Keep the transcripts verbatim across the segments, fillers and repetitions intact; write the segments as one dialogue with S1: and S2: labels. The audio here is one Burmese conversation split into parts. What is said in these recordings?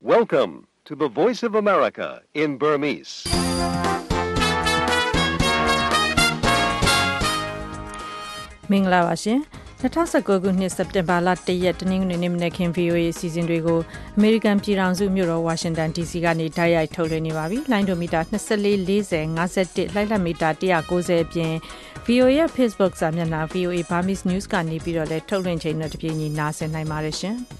S1: Welcome to the Voice of America in Burmese.
S2: ။မင်္ဂလာပါရှင်။၂၀၁၉ခုနှစ်စက်တင်ဘာလ၁ရက်တနင်္ဂနွေနေ့မနက်ခင်း ဗွီအိုအေ အစီအစဉ်တွေကိုအမေရိကန်ပြည်ထောင်စုမြို့တော်ဝါရှင်တန် ဒီစီ ကနေတိုက်ရိုက်ထုတ်လွှင့်နေပါပြီ။လိုင်းဒိုမီတာ၂၄ ၄၀ ၅၁ လိုက်လက်မီတာ၁၉၀အပြင် ဗွီအိုအေရဲ့ Facebook စာမျက်နှာ ဗွီအိုအေ Burmese News ကနေပြီးတော့လည်းထုတ်လွှင့်ချိန်နဲ့တပြေးညီနားဆင်နိုင်ပါတယ်ရှင်။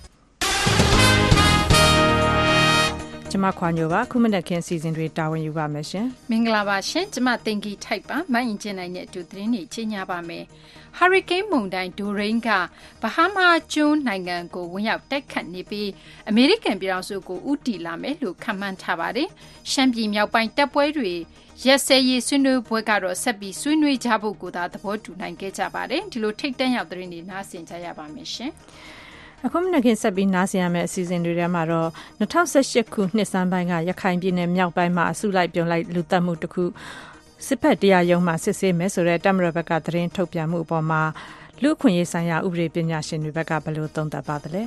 S2: ကျမခွာညိုပါခုမနက်ခင်းစီစဉ်တွေတာဝန်ယူပါမယ်ရှင်
S3: မင်္ဂလာပါရှင်ကျမတင်ကြီးထိုက်ပါမအင်ဂျင်နိုင်နဲ့အတူသတင်းတွေချင်းညာပါမယ်ဟာရီကိန်းမုန်တိုင်းဒိုရိန်းကဘဟားမားကျွန်းနိုင်ငံကိုဝင်ရောက်တိုက်ခတ်နေပြီးအမေရိကန်ပြည်ထောင်စုကိုဥတီလာမယ်လို့ခန့်မှန်းထားပါတယ်ရှမ်းပြည်မြောက်ပိုင်းတပ်ပွဲတွေရက်စဲရေးဆွေးနွေးပွဲကတော့ဆက်ပြီးဆွေးနွေးကြဖို့ကိုသာသဘောတူနိုင်ခဲ့ကြပါတယ်ဒီလိုထိတ်တန့်ရောက်သတင်းတွေနားဆင်ကြရပါမယ်ရှင်
S2: အခုမနက်ခင်းဆက်ပြီးနားဆင်ရမယ့်အစီအစဉ်တွေထဲမှာတော့၂၀၁၈ခုနှစ်စမ်းပိုင်းကရခိုင်ပြည်နယ်မြောက်ပိုင်းမှာအစုလိုက်ပြုံလိုက်လူသက်မှုတစ်ခုစစ်ဖက်တရားရုံးမှာစစ်ဆေးမယ်ဆိုတဲ့တပ်မတော်ဘက်ကသတင်းထုတ်ပြန်မှုအပေါ်မှာလူ့အခွင့်အရေးဆိုင်ရာဥပဒေပညာရှင်တွေဘက်ကဘယ်လိုသုံးသပ်ပါသလဲ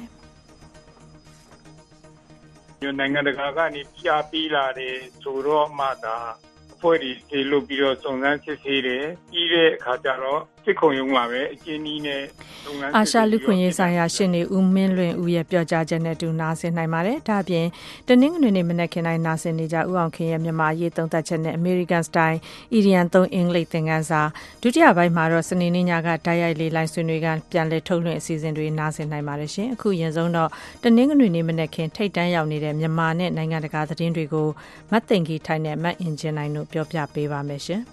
S4: နိုင်ငံတကာကနေပြပေးလာတယ်ဆိုတော့မှသာအဖွဲ့ဒီဒီလိုပြီးတော့စုံစမ်းစစ်ဆေးတယ်ပြီးတဲ့အခါကျတော့စစ်ခုံရုံးမှာပဲအကျဉ်းနည်းနဲ့စုံစမ်း
S2: အာရှလူခွင့်ရေးဆိုင်ရာရှင်းနေဦးမင်းလွင်ဦးရဲ့ပြောကြားချက်နဲ့တူနာဆင်နိုင်ပါတယ်ဒါအပြင်တနင်္ဂနွေနေ့မနက်ခင်းတိုင်းနာဆင်နေကြဦးအောင်ခင်ရဲ့မြန်မာရေးသုံးသပ်ချက်နဲ့ American Style အီရီယန်သုံးအင်္ဂလိပ်သင်ခန်းစာဒုတိယပိုင်းမှာတော့စနေနေ့ညကတိုက်ရိုက်လေးလိုင်းဆွေးနွေးကပြန်လည်ထုတ်လွှင့်အစီအစဉ်တွေနာဆင်နိုင်ပါတယ်ရှင်အခုရင်ဆုံးတော့တနင်္ဂနွေနေ့မနက်ခင်းထိတ်တန်းရောက်နေတဲ့မြန်မာနဲ့နိုင်ငံတကာသတင်းတွေကိုမတ်သိင်ကြီးထိုင်နဲ့မတ်အင်ဂျင်နိုင်တို့ပြောပြပေးပါမယ်ရှင်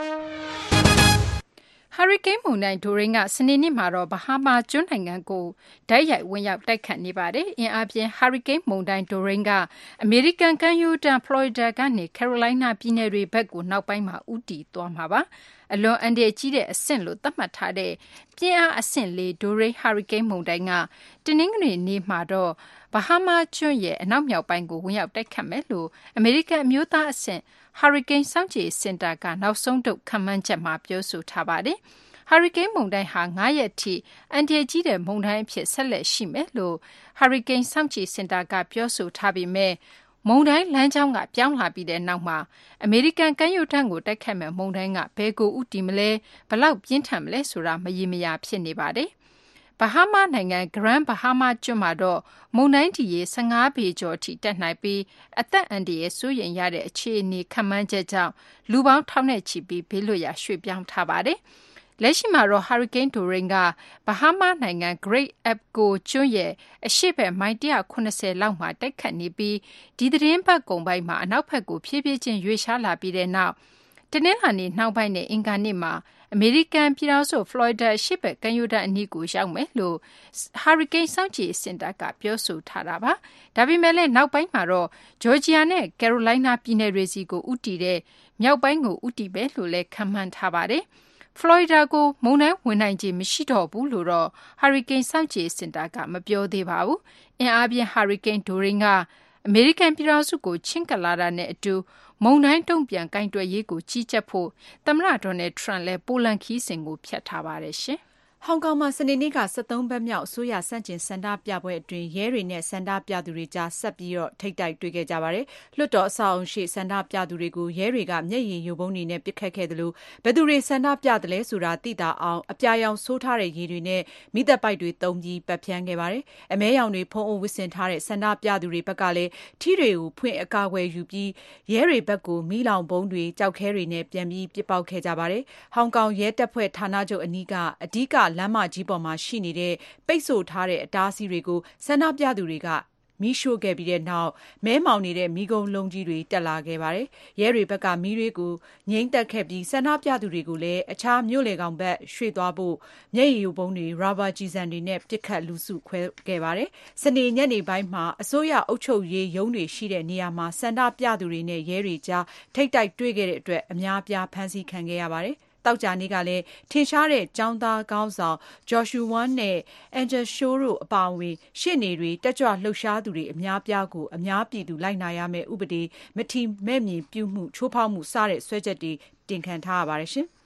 S3: ဟာရီကိန်းမုန်တိုင်းဒိုရင်းကစနေနေ့မှာတော့ဘဟားမားကျွန်းနိုင်ငံကိုဓာတ်ရိုက်ဝင်ရောက်တိုက်ခတ်နေပါတယ်။အင်အားပြင်းဟာရီကိန်းမုန်တိုင်းဒိုရင်းကအမေရိကန်ကမ်းရိုးတန်းဖလော်ရီဒါကနေကယ်ရိုလိုင်းနာပြည်နယ်တွေဘက်ကိုနောက်ပိုင်းမှာဦးတည်သွားမှာပါ။အလွန်အန္တရာယ်ကြီးတဲ့အဆင့်လို့သတ်မှတ်ထားတဲ့ပြင်းအားအဆင့်လေးဒိုရင်းဟာရီကိန်းမုန်တိုင်းကတနင်္ဂနွေနေ့မှာတော့ဘဟားမားကျွန်းရဲ့အနောက်မြောက်ပိုင်းကိုဝင်ရောက်တိုက်ခတ်မယ်လို့အမေရိကန်အမျိုးသားအဆင့်ဟာရီကိန်းစောင့်ကြည့်စင်တာကနောက်ဆုံးထုတ်ခန့်မှန်းချက်မှာပြောဆိုထားပါတယ်။ဟာရီကိန်းမုန်တိုင်းဟာ၅ရက်ထိအန်တရာယ်ကြီးတဲ့မုန်တိုင်းအဖြစ်ဆက်လက်ရှိမယ်လို့ဟာရီကိန်းစောင့်ကြည့်စင်တာကပြောဆိုထားပေမဲ့မုန်တိုင်းလမ်းကြောင်းကပြောင်းလာပြီးတဲ့နောက်မှာအမေရိကန်ကမ်းရိုးတန်းကိုတိုက်ခတ်မဲ့မုန်တိုင်းကဘယ်ကိုဥတီမလဲဘလောက်ပြင်းထန်မလဲဆိုတာမရေမရာဖြစ်နေပါတယ်။ဘဟားမားနိုင်ငံ Grand Bahama ကျွန်းမှာတော့မုန်တိုင်းဒီရေ၁၅ပေကျော်အထိတက်နိုင်ပြီးအသက်အန္တရာယ်စိုးရိမ်ရတဲ့အခြေအနေခန့်မှန်းချက်ကြောင့်လူပေါင်းထောင်နဲ့ချီပြီးဘေးလွတ်ရာရွှေ့ပြောင်းထားပါတယ်။လက်ရှိမှာတော့ဟာရီကိန်းဒိုရင်းကဘဟားမားနိုင်ငံ Great Abaco ကျွန်းရဲ့အရှေ့ဘက်မိုင်၁၇၀လောက်မှာတိုက်ခတ်နေပြီးဒီသတင်းပတ်ကုန်ပိုင်းမှာအနောက်ဘက်ကိုဖြည်းဖြည်းချင်းရွေ့ရှားလာပြီးတဲ့နောက်တနင်္လာနေ့နှောင်းပိုင်းနဲ့အင်္ဂါနေ့မှာအမေရိကန်ပြည်ထောင်စုဖလော်ရီဒါအရှေ့ဘက်ကမ်းရိုးတန်းအနီးကိုရောက်မယ်လို့ဟာရီကိန်းစောင့်ကြည့်စင်တာကပြောဆိုထားတာပါ။ဒါပေမဲ့လည်းနောက်ပိုင်းမှာတော့ဂျော်ဂျီယာနဲ့ကယ်ရိုလိုင်းနာပြည်နယ်တွေစီကိုဥတီတဲ့မြောက်ပိုင်းကိုဥတီပဲလို့လည်းခန့်မှန်းထားပါတယ်။ဖလော်ရီဒါကိုမုန်တိုင်းဝင်နိုင်ခြေမရှိတော့ဘူးလို့တော့ဟာရီကိန်းစောင့်ကြည့်စင်တာကမပြောသေးပါဘူး။အင်အားပြင်းဟာရီကိန်းဒိုရင်းကအမေရိကန်ပြည်ထောင်စုကိုချဉ်ကပ်လာတာနဲ့အတူမုန်တိုင်းတုံ့ပြန်ကင်တွယ်ရေးကိုကြီးကြပ်ဖို့သမ္မတဒေါ်နယ်ထရန့်လည်းပိုလန်ခီးစဉ်ကိုဖျက်ထားပါတယ်ရှင်။
S5: ဟောင်ကောင်မှာစနေနေ့ကဆက်သုံးဘက်မြောက်အစိုးရဆန့်ကျင်ဆန္ဒပြပွဲအတွင်းရဲတွေနဲ့ဆန္ဒပြသူတွေကြားဆက်ပြီးတော့ထိတ်တိုက်တွေ့ခဲ့ကြပါတယ်။လွှတ်တော်အဆောက်အုံရှိဆန္ဒပြသူတွေကိုရဲတွေကမျက်ရည်ယိုဗုံးတွေနဲ့ပစ်ခတ်ခဲ့တယ်လို့ဘယ်သူတွေဆန္ဒပြတယ်လဲဆိုတာသိတာအောင်အပြာရောင်ဆိုးထားတဲ့ရေတွေနဲ့မိသက်ပိုက်တွေတုံးပြီးပတ်ဖြန်းခဲ့ပါတယ်။အမဲရောင်တွေဖုံးအုပ်ဝစ်ဆင်ထားတဲ့ဆန္ဒပြသူတွေဘက်ကလည်းထီတွေကိုဖွင့်အကာအကွယ်ယူပြီးရဲတွေဘက်ကိုမီးလောင်ဘုံတွေကြောက်ခဲတွေနဲ့ပြန်ပြီးပစ်ပေါက်ခဲ့ကြပါတယ်။ဟောင်ကောင်ရဲတပ်ဖွဲ့ဌာနချုပ်အနီးကအဓိကလမ်းမကြီးပေါ်မှာရှိနေတဲ့ပိတ်ဆို့ထားတဲ့အတားအဆီးတွေကိုဆန္ဒပြသူတွေကမီးရှို့ခဲ့ပြီးတဲ့နောက်မဲမောင်နေတဲ့မီးကုန်းလုံးကြီးတွေတက်လာခဲ့ပါတယ်။ရဲတွေဘက်ကမီးတွေကိုငြိမ်းတက်ခဲ့ပြီးဆန္ဒပြသူတွေကိုလည်းအခြားမြို့လေကောင်ဘက်ရွှေ့သွားဖို့မျက်ရည်ယိုဗုံးတွေရာဘာကျည်ဆံတွေနဲ့ပစ်ခတ်လူစုခွဲခဲ့ပါတယ်။စနေညနေပိုင်းမှာအစိုးရအုပ်ချုပ်ရေးရုံးတွေရှိတဲ့နေရာမှာဆန္ဒပြသူတွေနဲ့ရဲတွေကြားထိတ်တိုက်တွေ့ခဲ့တဲ့အတွက်အများအပြားဖမ်းဆီးခံခဲ့ရပါတယ်။တောက်ကြနေ့ကလည်းထင်ရှားတဲ့ကျောင်းသားခေါင်းဆောင် Joshua Wong နဲ့ Angel Cho တို့အပါအဝင်ရှေ့နေတွေတက်ကြွလှုပ်ရှားသူတွေအများပြားကိုအများပြည်သူလိုက်နာရမယ့်ဥပဒေမထီမဲ့မြင်ပြုမှုချိုးဖောက်မှုစတဲ့ဆွဲချက်တွေတင်ခံထားရပါတယ်ရှင်။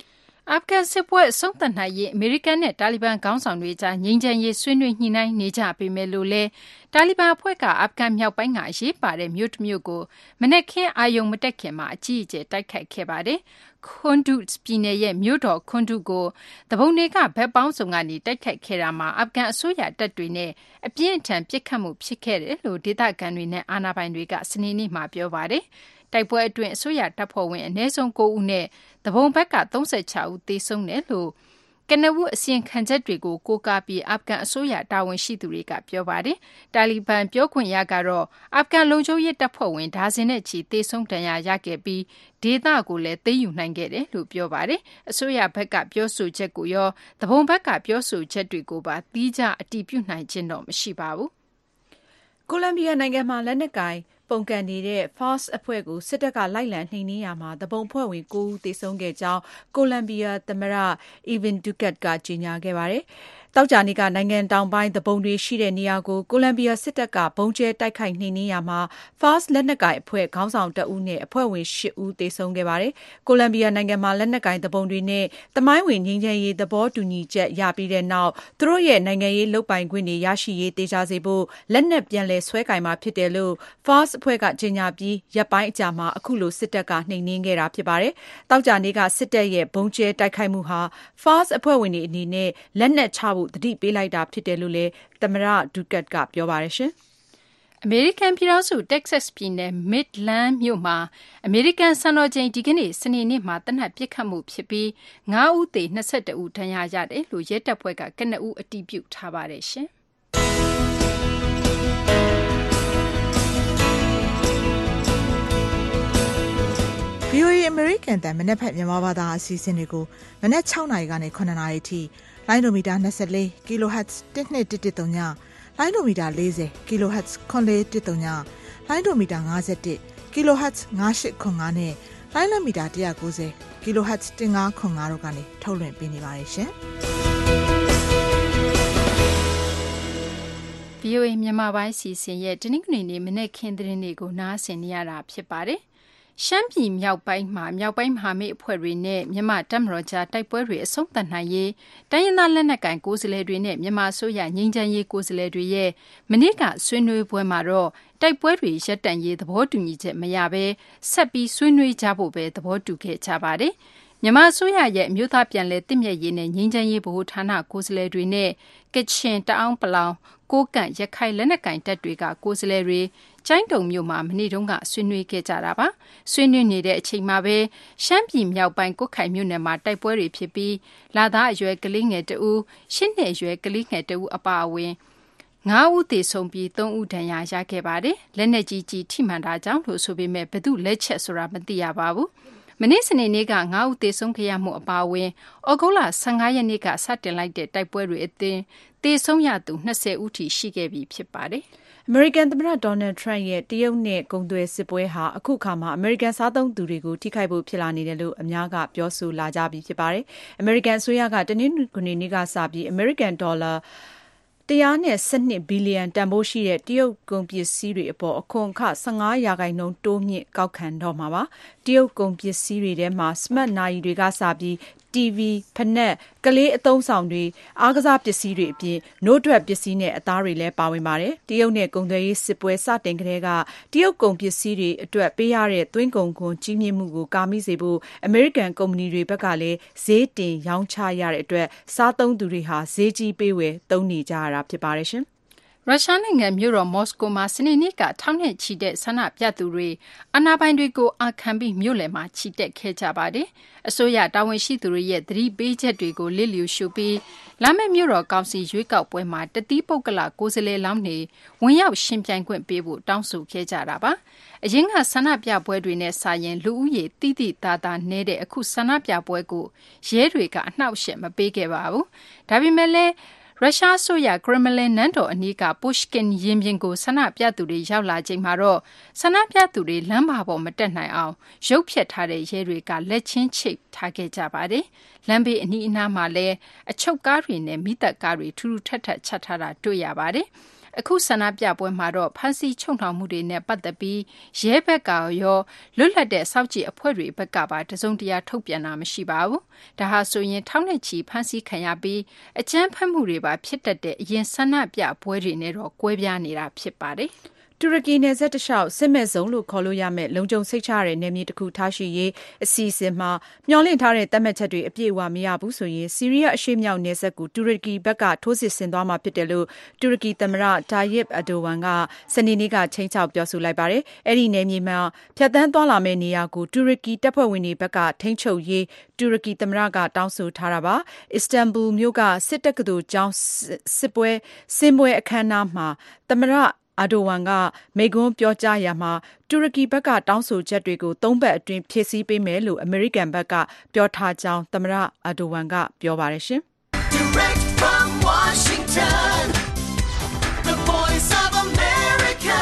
S3: အာဖဂန်စစ်ပွဲအဆုံးသတ်နိုင်ရေးအမေရိကန်နဲ့တာလီဘန်ခေါင်းဆောင်တွေကြားငြိမ်းချမ်းရေးဆွေးနွေးညှိနှိုင်းနေကြပေမဲ့လို့လည်းတာလီဘန်အဖွဲ့ကအာဖဂန်မြောက်ပိုင်းကအရေးပါတဲ့မြို့တစ်မြို့ကိုမနက်ခင်းအာရုံမတက်ခင်မှာအကြီးအကျယ်တိုက်ခိုက်ခဲ့ပါတယ်။ခွန်ဒုပြည်နယ်ရဲ့မြို့တော်ခွန်ဒုကိုတပုံတွေကဘက်ပေါင်းစုံကနေတိုက်ခိုက်ခဲ့တာမှာအာဖဂန်အစိုးရတပ်တွေနဲ့အပြင်းအထန်ပစ်ခတ်မှုဖြစ်ခဲ့တယ်လို့ဒေသခံတွေနဲ့အာဏာပိုင်တွေကစနေနေ့မှာပြောပါတယ်။တိုက်ပွဲအတွင်းအစိုးရတပ်ဖွဲ့ဝင်အနည်းဆုံး၉ဦးနဲ့တပုံဘက်က၃၆ဦးသေဆုံးတယ်လို့ကနဝူအစီရင်ခံချက်တွေကိုကိုးကားပြီးအာဖဂန်အစိုးရတာဝန်ရှိသူတွေကပြောပါတယ်။တာလီဘန်ပြောခွင့်ရကတော့အာဖဂန်လုံခြုံရေးတပ်ဖွဲ့ဝင်ဒါဇင်နဲ့ချီသေဆုံးဒဏ်ရာရခဲ့ပြီးဒေသကိုလည်းသိမ်းယူနိုင်ခဲ့တယ်လို့ပြောပါတယ်။အစိုးရဘက်ကပြောဆိုချက်ကိုရောတပုံဘက်ကပြောဆိုချက်တွေကိုပါသီးခြားအတည်ပြုနိုင်ခြင်းတော့မရှိပါဘူး
S5: ။ကိုလံဘီယာနိုင်ငံမှာလက်နက်ကိုင်ပုန်ကန်နေတဲ့ Fast အဖွဲ့ကိုစစ်တပ်ကလိုက်လံနှိမ်နင်းရမှာတပုံဖွဲ့ဝင်၉ဦးသေဆုံးခဲ့ကြောင်းကိုလံဘီယာသမ္မတ Ivan Duque ကကြေညာခဲ့ပါတယ်။တောက်ကြနေ့ကနိုင်ငံတောင်ပိုင်းတပုံတွေရှိတဲ့နေရာကိုကိုလံဘီယာစစ်တပ်ကဘုံကျဲတိုက်ခိုက်နှိမ်နင်းရမှာ Fast လက်နက်ကိုင်အဖွဲ့ခေါင်းဆောင်တဦးနဲ့အဖွဲ့ဝင်၈ဦးသေဆုံးခဲ့ပါတယ်။ကိုလံဘီယာနိုင်ငံမှာလက်နက်ကိုင်တပုံတွေနဲ့တမိုင်းဝင်ငြိမ်းချမ်းရေးသဘောတူညီချက်ရပြီးတဲ့နောက်သူတို့ရဲ့နိုင်ငံရေးလုပ်ပိုင်ခွင့်တွေရရှိရေးတေချာစေဖို့လက်နက်ပြန်လည်ဆွဲကင်မှာဖြစ်တယ်လို့ Fast အဖွဲ့ကကြေညာပြီးရပ်ပိုင်းအကြာမှာအခုလိုစစ်တပ်ကနှိမ်နင်းခဲ့တာဖြစ်ပါတယ်။တောက်ကြနေ့ကစစ်တပ်ရဲ့ဘုံကျဲတိုက်ခိုက်မှုဟာ Fast အဖွဲ့ဝင်တွေအနေနဲ့လက်နက်ချဖို့သတိပေးလိုက်တာဖြစ်တယ်လို့လည်းသမ္မတဒူကတ်ကပြောပါတယ်ရှင်
S3: ။အမေရိကန်ပြည်ထောင်စုတက္ကဆက်ပြည်နယ်မစ်လန်းမြို့မှာအမေရိကန်စံတော်ချိန်ဒီကနေ့စနေနေ့မှာတနက်ပစ်ခတ်မှုဖြစ်ပြီး၅ဦးသေ၂၁ဦးဒဏ်ရာရတယ်လို့ရဲတပ်ဖွဲ့ကကနဦးအတည်ပြုထားပါတယ်ရှင်။
S6: ဗွီအိုအေ American တန်မနက်ဖြန်မြန်မာဘာသာအစီအစဉ်တွေကိုမနက်၆နာရီကနေ၇နာရီထိလိုင်းဒိုမီတာ၂၄ kilohertz တစ်နှစ်တစ်တစ်သုံးညလိုင်းဒိုမီတာ၄၀ kilohertz ခွန်လေးတစ်သုံးညလိုင်းဒိုမီတာ၅၁ kilohertz ၅၈ခွန်၅နဲ့လိုင်းလမီတာ၁၉၀ kilohertz ၁၅ခွန်၅တို့ကနေထုတ်လွှင့်ပေးနေပါတယ်ရှင်။
S3: ဗွီအိုအေမြန်မာပိုင်းစီစဉ်ရဲ့တနင်္ဂနွေနေ့မနေ့ခင်းသတင်းတွေကိုနားဆင်နေရတာဖြစ်ပါတယ်။ရှမ်းပြည်မြောက်ပိုင်းမှာမြောက်ပိုင်းမဟာမိတ်အဖွဲ့တွေနဲ့မြန်မာတပ်မတော်ကြားတိုက်ပွဲတွေအဆုံးသတ်နိုင်ရေးတိုင်းရင်းသားလက်နက်ကိုင်ကိုယ်စားလှယ်တွေနဲ့မြန်မာအစိုးရငြိမ်းချမ်းရေးကိုယ်စားလှယ်တွေရဲ့မနေ့ကဆွေးနွေးပွဲမှာတော့တိုက်ပွဲတွေရပ်တန့်ရေးသဘောတူညီချက်မရဘဲဆက်ပြီးဆွေးနွေးကြဖို့ပဲသဘောတူခဲ့ကြပါတယ်။မြန်မာအစိုးရရဲ့အမျိုးသားပြန်လည်တည်မြဲရေးနဲ့ငြိမ်းချမ်းရေးဗဟိုဌာနကိုယ်စားလှယ်တွေနဲ့ကချင်တအောင်းပလောင်ကိုကန့်ရခိုင်လက်နက်ကိုင်တပ်တွေကကိုယ်စားလှယ်တွေကျိုင်းတုံမြို့မှာမနေ့တုန်းကဆွေးနွေးခဲ့ကြတာပါဆွေးနွေးနေတဲ့အချိန်မှာပဲရှမ်းပြည်မြောက်ပိုင်းကွတ်ခိုင်မြို့နယ်မှာတိုက်ပွဲတွေဖြစ်ပြီးလာသားအရွယ်ကလေးငယ်တဦးရှစ်နှစ်အရွယ်ကလေးငယ်တဦးအပါအဝင်ငါးဦးသေဆုံးပြီးသုံးဦးဒဏ်ရာရခဲ့ပါတယ်လက်နက်ကြီးကြီးထိမှန်တာကြောင့်လို့ဆိုပေမဲ့ဘယ်သူလက်ချက်ဆိုတာမသိရပါဘူးမနေ့စနေနေ့ကငါးဦးသေဆုံးခဲ့ရမှုအပါအဝင်ဩဂုတ်လ၁၅ရက်နေ့ကစတင်လိုက်တဲ့တိုက်ပွဲတွေအသင်းသေဆုံးရသူ၂၀ဦးထိရှိခဲ့ပြီဖြစ်ပါတယ်
S5: အမေရိကန်သမ္မတဒေါ်နယ်ထရန့်ရဲ့တရုတ်နဲ့ကုန်သွယ်စစ်ပွဲဟာအခုခါမှာအမေရိကန်စားသုံးသူတွေကိုထိခိုက်ဖို့ဖြစ်လာနေတယ်လို့အများကပြောဆိုလာကြပြီဖြစ်ပါတယ်။အမေရိကန်အစိုးရကတနင်္ဂနွေနေ့ကစပြီးအမေရိကန်ဒေါ်လာတရားနဲ့၁၂ဘီလီယံတန်ဖိုးရှိတဲ့တရုတ်ကုန်ပစ္စည်းတွေအပေါ်အခွန်အခ၁၅ရာခိုင်နှုန်းတိုးမြင့်ကောက်ခံတော့မှာပါ။တရုတ်ကုန်ပစ္စည်းတွေထဲမှာစမတ်နာရီတွေကစပြီးတီဗီ၊ဖိနပ်၊ကလေးအသုံးဆောင်တွေ၊အားကစားပစ္စည်းတွေအပြင်နို့ထွက်ပစ္စည်းနဲ့အသားတွေလည်းပါဝင်ပါတယ်။တရုတ်နဲ့ကုန်သွယ်ရေးစစ်ပွဲစတင်ကတည်းကတရုတ်ကုန်ပစ္စည်းတွေအတွက်ပေးရတဲ့သွင်းကုန်ခွန်ကြီးမြင့်မှုကိုကာမိစေဖို့အမေရိကန်ကုမ္ပဏီတွေဘက်ကလည်းဈေးတင်ရောင်းချရတဲ့အတွက်စားသုံးသူတွေဟာဈေးကြီးပေးဝယ်သုံးနေကြရတာဖြစ်ပါတယ်ရှင်။
S3: ရုရှားနိုင်ငံမြို့တော်မော်စကိုမှာစနေနေ့ကထောင်နဲ့ချီတဲ့ဆန္ဒပြသူတွေအာဏာပိုင်တွေကိုအာခံပြီးမြို့လယ်မှာချီတက်ခဲ့ကြပါတယ်။အစိုးရတာဝန်ရှိသူတွေရဲ့သတိပေးချက်တွေကိုလစ်လျူရှုပြီးလာမယ့်မြို့တော်ကောင်စီရွေးကောက်ပွဲမှာတသီးပုဂ္ဂလကိုယ်စားလှယ်လောင်းတွေဝင်ရောက်ရှင်ပြိုင်ခွင့်ပေးဖို့တောင်းဆိုခဲ့ကြတာပါ။အရင်ကဆန္ဒပြပွဲတွေနဲ့စာရင်လူဦးရေတိတိတသာနဲတဲ့အခုဆန္ဒပြပွဲကိုရဲတွေကအနှောက်အယှက်မပေးခဲ့ပါဘူး။ဒါပေမဲ့လည်းရုရှားအစိုးရကရမလင်နန်းတော်အနီးကပုရှကင်ရင်ပြင်ကိုဆန္ဒပြသူတွေရောက်လာချိန်မှာတော့ဆန္ဒပြသူတွေလမ်းမပေါ်မတက်နိုင်အောင်ရုပ်ဖျက်ထားတဲ့ရဲတွေကလက်ချင်းချိတ်ထားခဲ့ကြပါတယ်။လမ်းဘေးအနီးအနားမှာလည်းအချုပ်ကားတွေနဲ့မိသက်ကားတွေထူထူထပ်ထပ်ချထားတာတွေ့ရပါတယ်။အခုဆန္ဒပြပွဲမှာတော့ဖမ်းဆီးချုပ်နှောင်မှုတွေနဲ့ပတ်သက်ပြီးရဲဘက်ကရောလွတ်လပ်တဲ့စောင့်ကြည့်အဖွဲ့တွေဘက်ကပါတစုံတရာထုတ်ပြန်တာမရှိပါဘူး။ဒါဟာဆိုရင်ထောင်နဲ့ချီဖမ်းဆီးခံရပြီးအကြမ်းဖက်မှုတွေပါဖြစ်တတ်တဲ့အရင်ဆန္ဒပြပွဲတွေနဲ့တော့ကွဲပြားနေတာဖြစ်ပါတယ်။
S5: တူရကီနယ်စပ်တလျှောက်စစ်မဲ့ဇုံလို့ခေါ်လို့ရမယ့်လုံခြုံစိတ်ချရတဲ့နယ်မြေတစ်ခုထားရှိရေးအစီအစဉ်မှာမျှော်လင့်ထားတဲ့သတ်မှတ်ချက်တွေအပြည့်အဝမရဘူးဆိုရင်ဆီးရီးယားအရှေ့မြောက်နယ်စပ်ကိုတူရကီဘက်ကထိုးစစ်ဆင်သွားမှာဖြစ်တယ်လို့တူရကီသမ္မတတာယစ်အဒိုဝမ်ကစနေနေ့ကချိန်ချောက်ပြောဆိုလိုက်ပါတယ်။အဲ့ဒီနယ်မြေမှာဖြတ်သန်းသွားလာမယ့်နေရာကိုတူရကီတပ်ဖွဲ့ဝင်တွေဘက်ကထိန်းချုပ်ရေးတူရကီသမ္မတကတောင်းဆိုထားတာပါ။အစ္စတန်ဘူလ်မြို့ကစစ်တက္ကသိုလ်ကျောင်းစစ်ပွဲစင်ပွဲအခမ်းအနားမှာသမ္မတအာဒိုဝမ်ကမိန့်ခွန်းပြောကြားရာမှာတူရကီဘက်ကတောင်းဆိုချက်တွေကိုသုံးပတ်အတွင်းဖြည့်ဆည်းပေးမယ်လို့အမေရိကန်ဘက်ကပြောထားကြောင်းသမ္မတအာဒိုဝမ်ကပြောပါတယ်ရှင်။ Direct from Washington, the voice of America,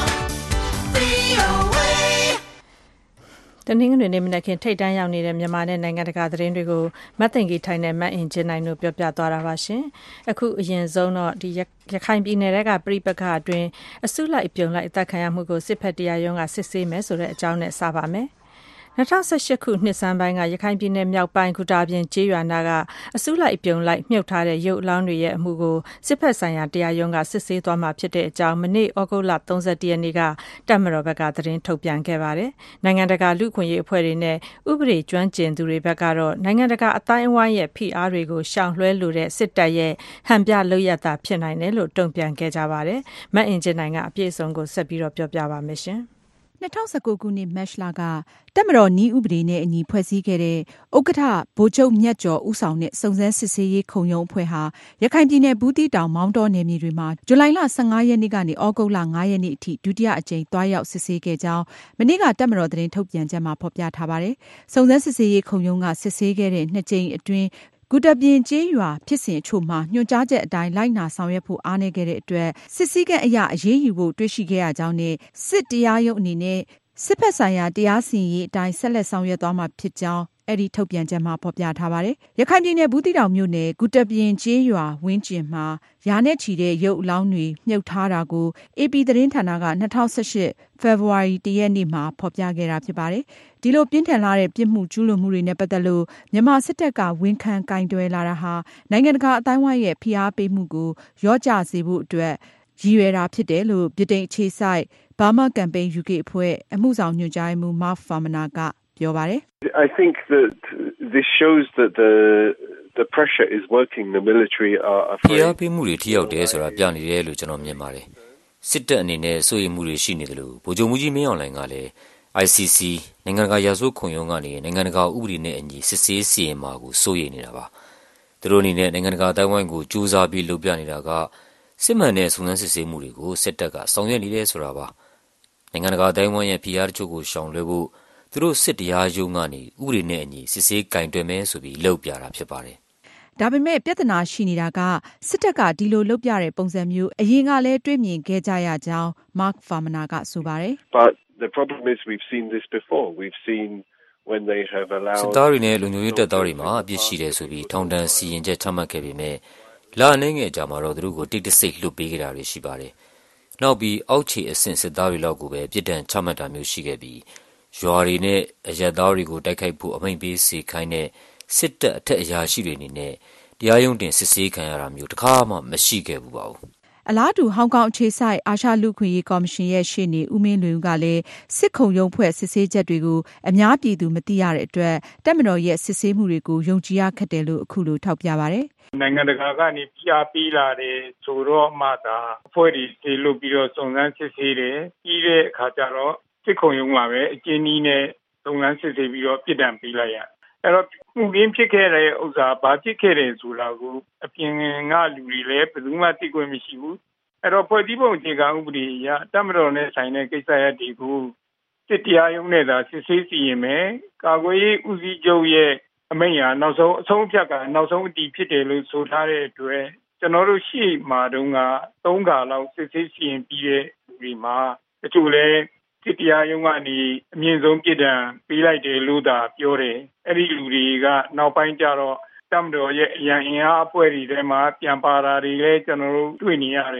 S5: V O A
S2: တနင်္ဂနွေနေ့မနက်ခင်းထိတ်တန်းရောက်နေတဲ့မြန်မာနဲ့နိုင်ငံတကာသတင်းတွေကိုမတ်တင်ကြီးထိုင်နဲ့မတ်အင်ဂျင်နိုင်တို့ပြောပြသွားတာပါရှင်။အခုအရင်ဆုံးတော့ဒီရခိုင်ပြည်နယ်ကပြည်ပခါအတွင်းအစုလိုက်ပြုံလိုက်အသက်ခံရမှုကိုစစ်ဖက်တရားရုံးကစစ်ဆေးမယ်ဆိုတဲ့အကြောင်းနဲ့စပါမယ်။၂၀၁၈ခုနှစ်ဆန်းပိုင်းကရခိုင်ပြည်နယ်မြောက်ပိုင်းကုတာပြင်ကျေးရွာနာကအစုလိုက်ပြုံလိုက်မြုပ်ထားတဲ့ရုပ်အလောင်းတွေရဲ့အမှုကိုစစ်ဖက်ဆိုင်ရာတရားရုံးကစစ်ဆေးသွားမှာဖြစ်တဲ့အကြောင်းမနေ့ဩဂုတ်လ၃၁ရက်နေ့ကတပ်မတော်ဘက်ကသတင်းထုတ်ပြန်ခဲ့ပါတယ်။နိုင်ငံတကာလူ့အခွင့်အရေးအဖွဲ့တွေနဲ့ဥပဒေကျွမ်းကျင်သူတွေဘက်ကတော့နိုင်ငံတကာအတိုင်းအဝိုင်းရဲ့ဖိအားတွေကိုရှောင်လွှဲလိုတဲ့စစ်တပ်ရဲ့ဟန်ပြလုပ်ရတာဖြစ်နိုင်တယ်လို့တုံ့ပြန်ခဲ့ကြပါတယ်။မတ်အင်ဂျင်နိုင်ကအပြည့်အစုံကိုဆက်ပြီးတော့ပြောပြပါမယ်ရှင်။
S5: ၂၀၁၉ခုနှစ်မတ်လကတပ်မတော်နည်းဥပဒေနဲ့အညီဖွဲ့စည်းခဲ့တဲ့ဥက္ကဋ္ဌဗိုလ်ချုပ်မြတ်ကျော်ဦးဆောင်တဲ့စုံစမ်းစစ်ဆေးရေးခုံရုံးအဖွဲ့ဟာရခိုင်ပြည်နယ်ဘူးသီးတောင်မောင်းတောနယ်မြေတွေမှာဇူလိုင်လ၁၅ရက်နေ့ကနေဩဂုတ်လ၅ရက်နေ့အထိဒုတိယအကြိမ်သွားရောက်စစ်ဆေးခဲ့ကြောင်းမနေ့ကတပ်မတော်သတင်းထုတ်ပြန်ချက်မှာဖော်ပြထားပါတယ်။စုံစမ်းစစ်ဆေးရေးခုံရုံးကစစ်ဆေးခဲ့တဲ့နှစ်ကြိမ်အတွင်းဂူတပြင်ကျေးရွာဖြစ်စဉ်အချို့မှာညွှန်ကြားချက်အတိုင်းလိုက်နာဆောင်ရွက်ဖို့အားနည်းခဲ့တဲ့အတွက်စစ်စည်းကမ်းအရအရေးယူဖို့တွေ့ရှိခဲ့ရကြောင်းနဲ့စစ်တရားရုံးအနေနဲ့စစ်ဖက်ဆိုင်ရာတရားစီရင်ရေးအတိုင်းဆက်လက်ဆောင်ရွက်သွားမှာဖြစ်ကြောင်းအဲ့ဒီထုတ်ပြန်ချက်မှာဖော်ပြထားပါတယ်။ရခိုင်ပြည်နယ်ဘူးသီးတောင်မြို့နယ်ဂူတပြင်ကျေးရွာဝင်းကျင်မှာရာနဲ့ချီတဲ့ရုပ်အလောင်းတွေမြုပ်ထားတာကို အေပီ သတင်းဌာနက၂၀၁၈ဖေဖော်ဝါရီလ၁ရက်နေ့မှာဖော်ပြခဲ့တာဖြစ်ပါတယ်။ဒီလိုပြင်းထန်လာတဲ့ပြစ်မှုကျူးလွန်မှုတွေနဲ့ပတ်သက်လို့မြန်မာစစ်တပ်ကဝန်ခံကင်တွယ်လာတာဟာနိုင်ငံတကာအတိုင်းအဝိုင်းရဲ့ဖိအားပေးမှုကိုလျော့ကျစေဖို့အတွက်ရည်ရွယ်တာဖြစ်တယ်လို့ဗြိတိန်အခြေစိုက် Burma Campaign ယူကေ အဖွဲ့အမှုဆောင်ညွှန်ကြားရေးမှူး Mark Farmaner ကပြောပါတယ်။
S7: I think that this shows that the the pressure is working. The military are afraid.
S8: ဖိအားပေးမှုတွေထိရောက်တယ်ဆိုတာပြနေတယ်လို့ကျွန်တော်မြင်ပါတယ်။စစ်တပ်အနေနဲ့စိုးရိမ်မှုတွေရှိနေတယ်လို့ဗိုလ်ချုပ်မှုကြီးမင်းအောင်လှိုင်ကလည်း I C C နိုင်ငံတကာရာဇဝတ်ခုံရုံးကနေနိုင်ငံတကာဥပဒေနဲ့အညီစစ်ဆေးစီရင်မှာကိုစိုးရိမ်နေတာပါ။သူတို့အနေနဲ့နိုင်ငံတကာအတိုင်းအဝိုင်းကိုကြိုးစားပြီးလုပ်ပြနေတာကစစ်မှန်တဲ့စုံစမ်းစစ်ဆေးမှုတွေကိုစစ်တပ်ကဆောင်ရွက်နေတယ်ဆိုတာပါ။နိုင်ငံတကာအတိုင်းအဝိုင်းရဲ့ဖိအားတချို့ကိုရှောင်လွှဲဖို့သူတို့စစ်တရားရုံးကနေဥပဒေနဲ့အညီစစ်ဆေးကင်တွယ်မယ်ဆိုပြီးလုပ်ပြတာဖြစ်ပါတယ်
S5: ။ဒါပေမဲ့ပြဿနာရှိနေတာကစစ်တပ်ကဒီလိုလုပ်ပြတဲ့ပုံစံမျိုးအရင်ကလည်းတွေ့မြင်ခဲ့ကြရကြောင်း Mark Farmaner ကဆိုပါတယ်
S7: ။ But the problem is we've seen this before. We've seen when they have allowed
S8: စစ်သားတွေနဲ့လူမျိုးရေးတပ်သားတွေမှာအပြစ်ရှိတယ်ဆိုပြီးထောင်ဒဏ်စီရင်ချက်ချမှတ်ခဲ့ပေမဲ့လာနေငယ်အကြမှာတော့သူတို့ကိုတိတ်တဆိတ်လွတ်ပေးကြတာတွေရှိပါတယ်။နောက်ပြီးအောက်ခြေအဆင့်စစ်သားတွေလောက်ကိုပဲပြစ်ဒဏ်ချမှတ်တာမျိုးရှိခဲ့ပြီးရွာတွေနဲ့အရက်သားတွေကိုတိုက်ခိုက်ဖို့အမိန့်ပေးစေခိုင်းတဲ့စစ်တပ်အထက်အရာရှိတွေအနေနဲ့တရားရုံးတင်စစ်ဆေးခံရတာမျိုးတစ်ခါမှမရှိခဲ့ဘူးပါဘူး
S5: ။အလားတူဟောင်ကောင်အခြေစိုက်အာရှလူ့ခွင့်ရေးကော်မရှင်ရဲ့ရှေ့နေဦးမင်းလွင်ဦးကလည်းစစ်ခုံရုံးဖွဲ့စစ်ဆေးချက်တွေကိုအများပြည်သူမသိရတဲ့အတွက်တပ်မတော်ရဲ့စစ်ဆေးမှုတွေကိုယုံကြည်ရခက်တယ်လို့အခုလိုထောက်ပြပါတယ်
S4: ။နိုင်ငံတကာကနေဖိအားပေးလာတယ်ဆိုတော့မှသာအဖွဲ့တွေတည်လို့ပြီးတော့စုံစမ်းစစ်ဆေးတယ်ပြီးတဲ့အခါကျတော့စစ်ခုံရုံးမှာပဲအကျဉ်းနည်းနဲ့စုံစမ်းစစ်ဆေးပြီးတော့ပြည်ဒဏ်ပေးလိုက်ရအဲ့တော့မှုရင်းဖြစ်ခဲ့တဲ့ဥစ္စာဘာဖြစ်ခဲ့တယ်ဆိုတာကိုအပြင်ကလူတွေလည်းဘယ်သူမှသိခွင့်မရှိဘူးအဲ့တော့ဖွဲ့စည်းပုံအခြေခံဥပဒေအရတပ်မတော်နဲ့ဆိုင်တဲ့ကိစ္စရပ်တွေကိုစစ်တရားရုံးနဲ့သာစစ်ဆေးစီရင်မယ်ကာကွယ်ရေးဦးစီးချုပ်ရဲ့အမိန့်ဟာနောက်ဆုံးအဆုံးဖြတ်ကနောက်ဆုံးအတည်ဖြစ်တယ်လို့ဆိုထားတဲ့အတွက်ကျွန်တော်တို့ရှေ့မှာတုန်းကသုံးခါလောက်စစ်ဆေးစီရင်ပြီးတဲ့ဒီမှာတချို့လည်းစစ်တရားရုံးကနေအမြင့်ဆုံးပြည်ဒဏ်ပေးလိုက်တယ်လို့သာပြောတယ်အဲ့ဒီလူတွေကနောက်ပိုင်းကျတော့တမ်တော်ရဲ့အရန်အင်အားအဖွဲ့တွေထဲမှာပြန်ပါတာတွေလည်းကျွန်တော်တို့တွေ့နေရတယ်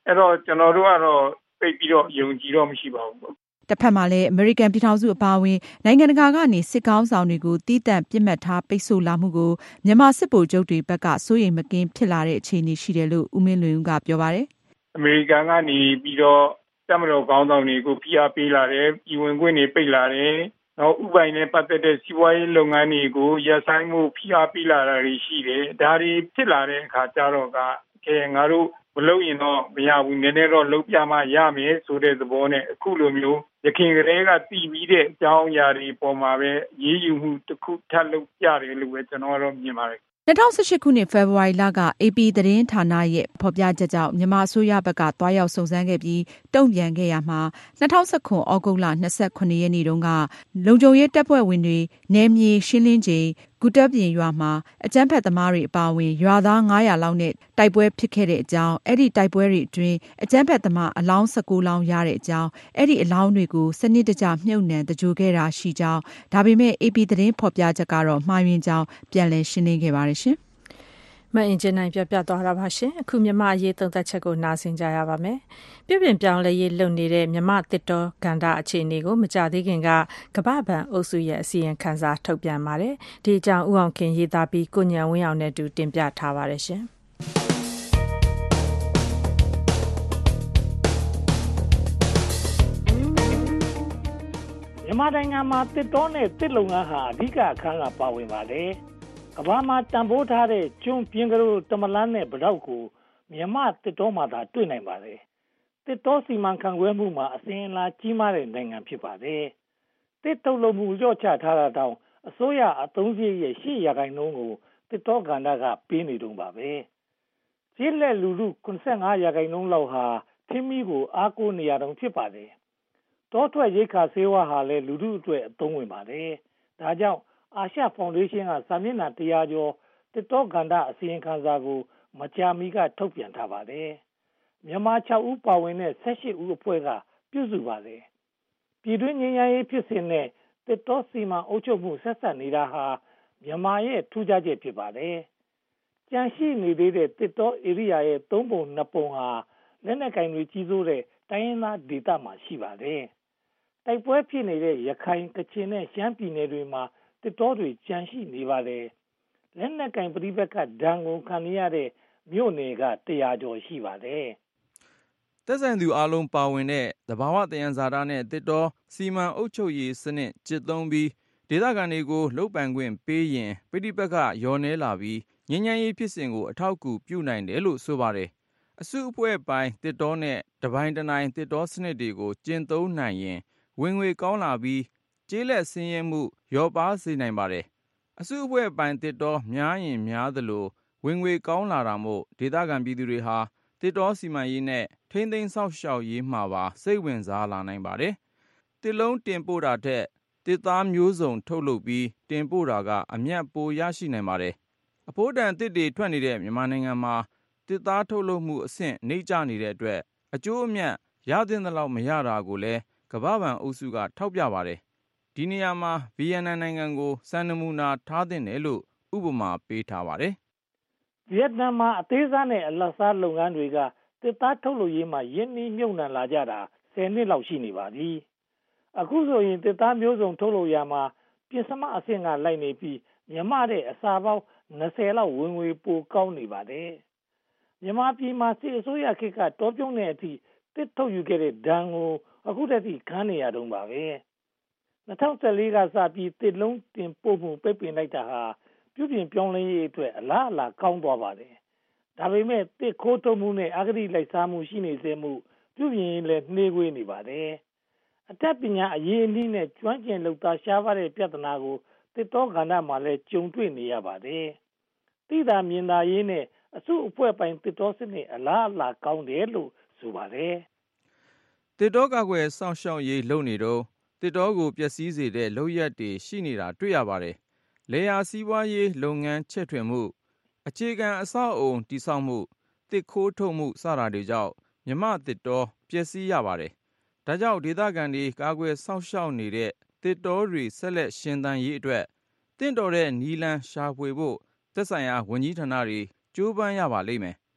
S4: အဲ့တော့ကျွန်တော်တို့ကတော့ပြပြီးတော့ယုံကြည်တော့မရှိပါဘူး
S5: တစ်ဖက်မှာလည်းအမေရိကန်ပြည်ထောင်စုအပါအဝင်နိုင်ငံတကာကနေစစ်ကောင်းဆောင်တွေကိုတီးတန့်ပြစ်မှတ်ထားပိတ်ဆို့လာမှုကိုမြန်မာစစ်ဗိုလ်ချုပ်တွေဘက်ကစိုးရိမ်မကင်းဖြစ်လာတဲ့အခြေအနေရှိတယ်လို့ဦးမင်းလွင်ဦးကပြောပါတယ်
S4: အမေရိကန်ကနေပြီးတော့တပ်မတော်ကောင်းဆောင်တွေကိုဖိအားပေးလာတယ်ပြည်ဝင်ခွင့်တွေပိတ်လာတယ်နောက်ဥပိုင်နဲ့ပတ်သက်တဲ့စီးပွားရေးလုပ်ငန်းတွေကိုရပ်ဆိုင်းမှုဖိအားပေးလာတာတွေရှိတယ်ဒါတွေဖြစ်လာတဲ့အခါကျတော့ကအဲငါတို့မလုပ်ရင်တော့မရဘူးနည်းနည်းတော့လုပ်ပြမှရမယ်ဆိုတဲ့သဘောနဲ့အခုလိုမျိုးရခင်ကလေးကတည်ပြီးတဲ့အကြောင်းအရာတွေပေါ်မှာပဲရေးယူမှုတစ်ခုထပ်လုပ်ကြတယ်လို့ပဲကျွန်တော်ကတော့မြင်ပါတယ်
S5: ၂၀၁၈ခုနှစ်ဖေဖော်ဝါရီလက အေပီ သတင်းဌာနရဲ့ဖော်ပြချက်ကြောင့်မြန်မာအစိုးရဘက်ကတွားရောက်စုံစမ်းခဲ့ပြီးတုံ့ပြန်ခဲ့ရမှာ၂၀၁၇ဩဂုတ်လ၂၇ရက်နေ့တုန်းကလုံခြုံရေးတပ်ဖွဲ့ဝင်တွေနယ်မြေရှင်းလင်းချိန်ဂူတက်ပြင်ရွာမှာအကြမ်းဖက်သမားတွေအပါအဝင်ရွာသား၅၀၀လောက်နဲ့တိုက်ပွဲဖြစ်ခဲ့တဲ့အကြောင်းအဲ့ဒီတိုက်ပွဲတွေအတွင်းအကြမ်းဖက်သမားအလောင်း၁၉လောင်းရတဲ့အကြောင်းအဲ့ဒီအလောင်းတွေကိုစနစ်တကျမြုပ်နှံတကြိုခဲ့တာရှိကြောင်းဒါပေမဲ့ အေပီ သတင်းဖော်ပြချက်ကတော့မှားယွင်းကြောင်းပြန်လည်ရှင်းလင်းခဲ့ပါတယ်ရှင်
S2: မအင်ဂျင်နိုင်ပြပြသွားတာပါရှင်အခုမြမအရေးသုံးသက်ချက်ကိုနားဆင်ကြရပါမယ်ပြည်ပြင်ပြောင်းလဲရေးလုပ်နေတဲ့မြမတစ်တော်ကန္တာအခြေအနေကိုမကြသေးခင်ကကမ္ဘာ့ဘဏ်အုပ်စုရဲ့အစီရင်ခံစာထုတ်ပြန်ပါတယ်ဒီအကြောင်းဦးအောင်ခင်ရေးသားပြီးကိုညံဝင်းအောင်နဲ့တူတင်ပြထားပါတယ်ရှင်
S9: မြန်မာနိုင်ငံမှာတစ်တော်နဲ့တစ်လုံငန်းဟာအဓိကအခန်းကပါဝင်ပါတယ်ကမ္ဘာမှာတန်ဖိုးထားတဲ့ကျွန်းပြင်းကလေးတမလန်းနဲ့ဗတောက်ကိုမြန်မာတစ်တော်မှာသာတွေ့နိုင်ပါတယ်တစ်တော်စီမံခန့်ခွဲမှုမှာအစဉ်အလာကြီးမားတဲ့နိုင်ငံဖြစ်ပါတယ်တစ်တုပ်လုပ်မှုလျော့ချထားတာတောင်အစိုးရအသုံးစရိတ်ရဲ့၈ရာခိုင်နှုန်းကိုတစ်တော်ကဏ္ဍကပေးနေတုန်းပါပဲကျေးလက်လူထု၇၅ရာခိုင်နှုန်းလောက်ဟာထင်းမီကိုအားကိုးနေရတုန်းဖြစ်ပါတယ်တောထွက်ရိက္ခာဆေးဝါးဟာလည်းလူထုအတွက်အသုံးဝင်ပါတယ်ဒါကြောင့်အာရှဖောင်ဒေးရှင်းကစာမျက်နှာတစ်ရာကျော်တစ်တော်ကန္တာအစီရင်ခံစာကိုမကြာမီကထုတ်ပြန်ထားပါတယ်မြန်မာ၆ဦးပါဝင်တဲ့၁၈ဦးအဖွဲ့ကပြုစုပါတယ်ပြည်တွင်းငြိမ်းချမ်းရေးဖြစ်စဉ်နဲ့တစ်တော်စီမံအုပ်ချုပ်မှုဆက်ဆက်နေတာဟာမြန်မာရဲ့ထူးခြားချက်ဖြစ်ပါတယ်ကြန့်ရှိနေသေးတဲ့တစ်တော်ဧရိယာရဲ့သုံးပုံနှစ်ပုံဟာလက်နက်ကင်တွေကြီးစိုးတဲ့တိုင်းရင်းသားဒေသမှာရှိပါတယ်တိုက်ပွဲဖြစ်နေတဲ့ရခိုင်ကချင်နဲ့ရှမ်းပြည်နယ်တွေမှာတစ်တော်တွေကြန့်ရှိနေပါတယ်လက်နက်ကင်ပဋိပက္ခဒဏ်ကိုခံရတဲ့မြို့နယ်ကတရာကျော်ရှိပါတယ်
S10: သက်ဆိုင်သူအလုံးပါဝင်တဲ့သဘာဝသယံဇာတနဲ့တစ်တော်စီမံအုပ်ချုပ်ရေးစနစ်ကျင့်သုံးပြီးဒေသခံတွေကိုလှုပ်ပန်ခွင့်ပေးရင်ပဋိပက္ခရောနှဲလာပြီးငြိမ်းချမ်းရေးဖြစ်စဉ်ကိုအထောက်အကူပြုနိုင်တယ်လို့ဆိုပါတယ်အစုအဖွဲ့ပိုင်းတစ်တော်နဲ့တပိုင်းတနိုင်တစ်တော်စနစ်တွေကိုကျင့်သုံးနိုင်ရင်ဝင်ငွေကောင်းလာပြီးကျေးလက်ဆင်းရဲမှုလျော့ပါစေနိုင်ပါတယ်အစုအဖွဲ့ပိုင်းတစ်တော်များရင်များသလိုဝင်ငွေကောင်းလာတာမို့ဒေသခံပြည်သူတွေဟာတစ်တော်စီမံရေးနဲ့ထိန်းသိမ်းဆောက်ရှောက်ရေးမှာပါစိတ်ဝင်စားလာနိုင်ပါတယ်တစ်လုံးတင်ပို့တာထက်တစ်သားမျိုးစုံထုတ်လုပ်ပြီးတင်ပို့တာကအမြတ်ပိုရရှိနိုင်ပါတယ်အဖိုးတန်တစ်တွေထွက်နေတဲ့မြန်မာနိုင်ငံမှာတစ်သားထုတ်လုပ်မှုအဆင့်နှိမ့်ကျနေတဲ့အတွက်အကျိုးအမြတ်ရသင့်သလောက်မရတာကိုလည်းကမ္ဘာ့ဘဏ်အုပ်စုကထောက်ပြပါတယ်ဒီနေရာမှာဗီယက်နမ်နိုင်ငံကိုစံနမူနာထားသင့်တယ်လို့ဥပမာပေးထားပါတယ်
S9: ဗီယက်နမ်မှာအသေးစားနဲ့အလတ်စားလုပ်ငန်းတွေကတစ်သားထုတ်လုပ်ရေးမှာရင်းနှီးမြှုပ်နှံလာကြတာဆယ်နှစ်လောက်ရှိနေပါပြီအခုဆိုရင်တစ်သားမျိုးစုံထုတ်လုပ်ရမှာပြစ်စမအဆင့်ကလိုက်နေပြီးမြန်မာတဲ့အစာပေါင်း၂၀လောက်ဝင်ငွေပိုကောင်းနေပါတယ်မြန်မာပြည်မှာစစ်အစိုးရခေတ်ကတောပြုံးတဲ့အထိတစ်ထုတ်ယူခဲ့တဲ့ဒဏ်ကိုအခုတည်းကခံနေရတုန်းပါပဲ၂၀၁၄ကစပြီးတစ်လုံးတင်ပို့မှုပိတ်ပင်လိုက်တာဟာပြုပြင်ပြောင်းလဲရေးအတွက်အလားအလာကောင်းသွားပါတယ်ဒါပေမဲ့တစ်ခိုးထုတ်မှုနဲ့အဂတိလိုက်စားမှုရှိနေစေမှုပြုပြင်ရေးလည်းနှေးကွေးနေပါတယ်အတတ်ပညာအရေးအနည်းနဲ့ကျွမ်းကျင်လုပ်သားရှားပါတဲ့ပြဿနာကိုတစ်တော်ကဏ္ဍမှာလည်းကြုံတွေ့နေရပါတယ်သိတာမြင်သာရေးနဲ့အစုအဖွဲ့ပိုင်းတစ်တော်စနစ်အလားအလာကောင်းတယ်လို့ဆိုပါတယ်
S10: တစ်တော်ကကွယ်စောင့်ရှောက်ရေးလုပ်နေတော့တစ်တော်ကိုပျက်စီးစေတဲ့လုပ်ရက်တွေရှိနေတာတွေ့ရပါတယ်လယ်ယာစီးပွားရေးလုပ်ငန်းချဲ့ထွင်မှုအခြေခံအဆောက်အအုံတည်ဆောက်မှုတစ်ခိုးထုတ်မှုစတာတွေကြောင့်မြမတစ်တော်ပျက်စီးရပါတယ်ဒါကြောင့်ဒေသခံတွေကာကွယ်စောင့်ရှောက်နေတဲ့တစ်တော်တွေဆက်လက်ရှင်သန်ရေးအတွက်တင့်တော်တဲ့နည်းလမ်းရှာဖွေဖို့သက်ဆိုင်ရာဝန်ကြီးဌာနတွေကြိုးပမ်းရပါလိမ့်မယ်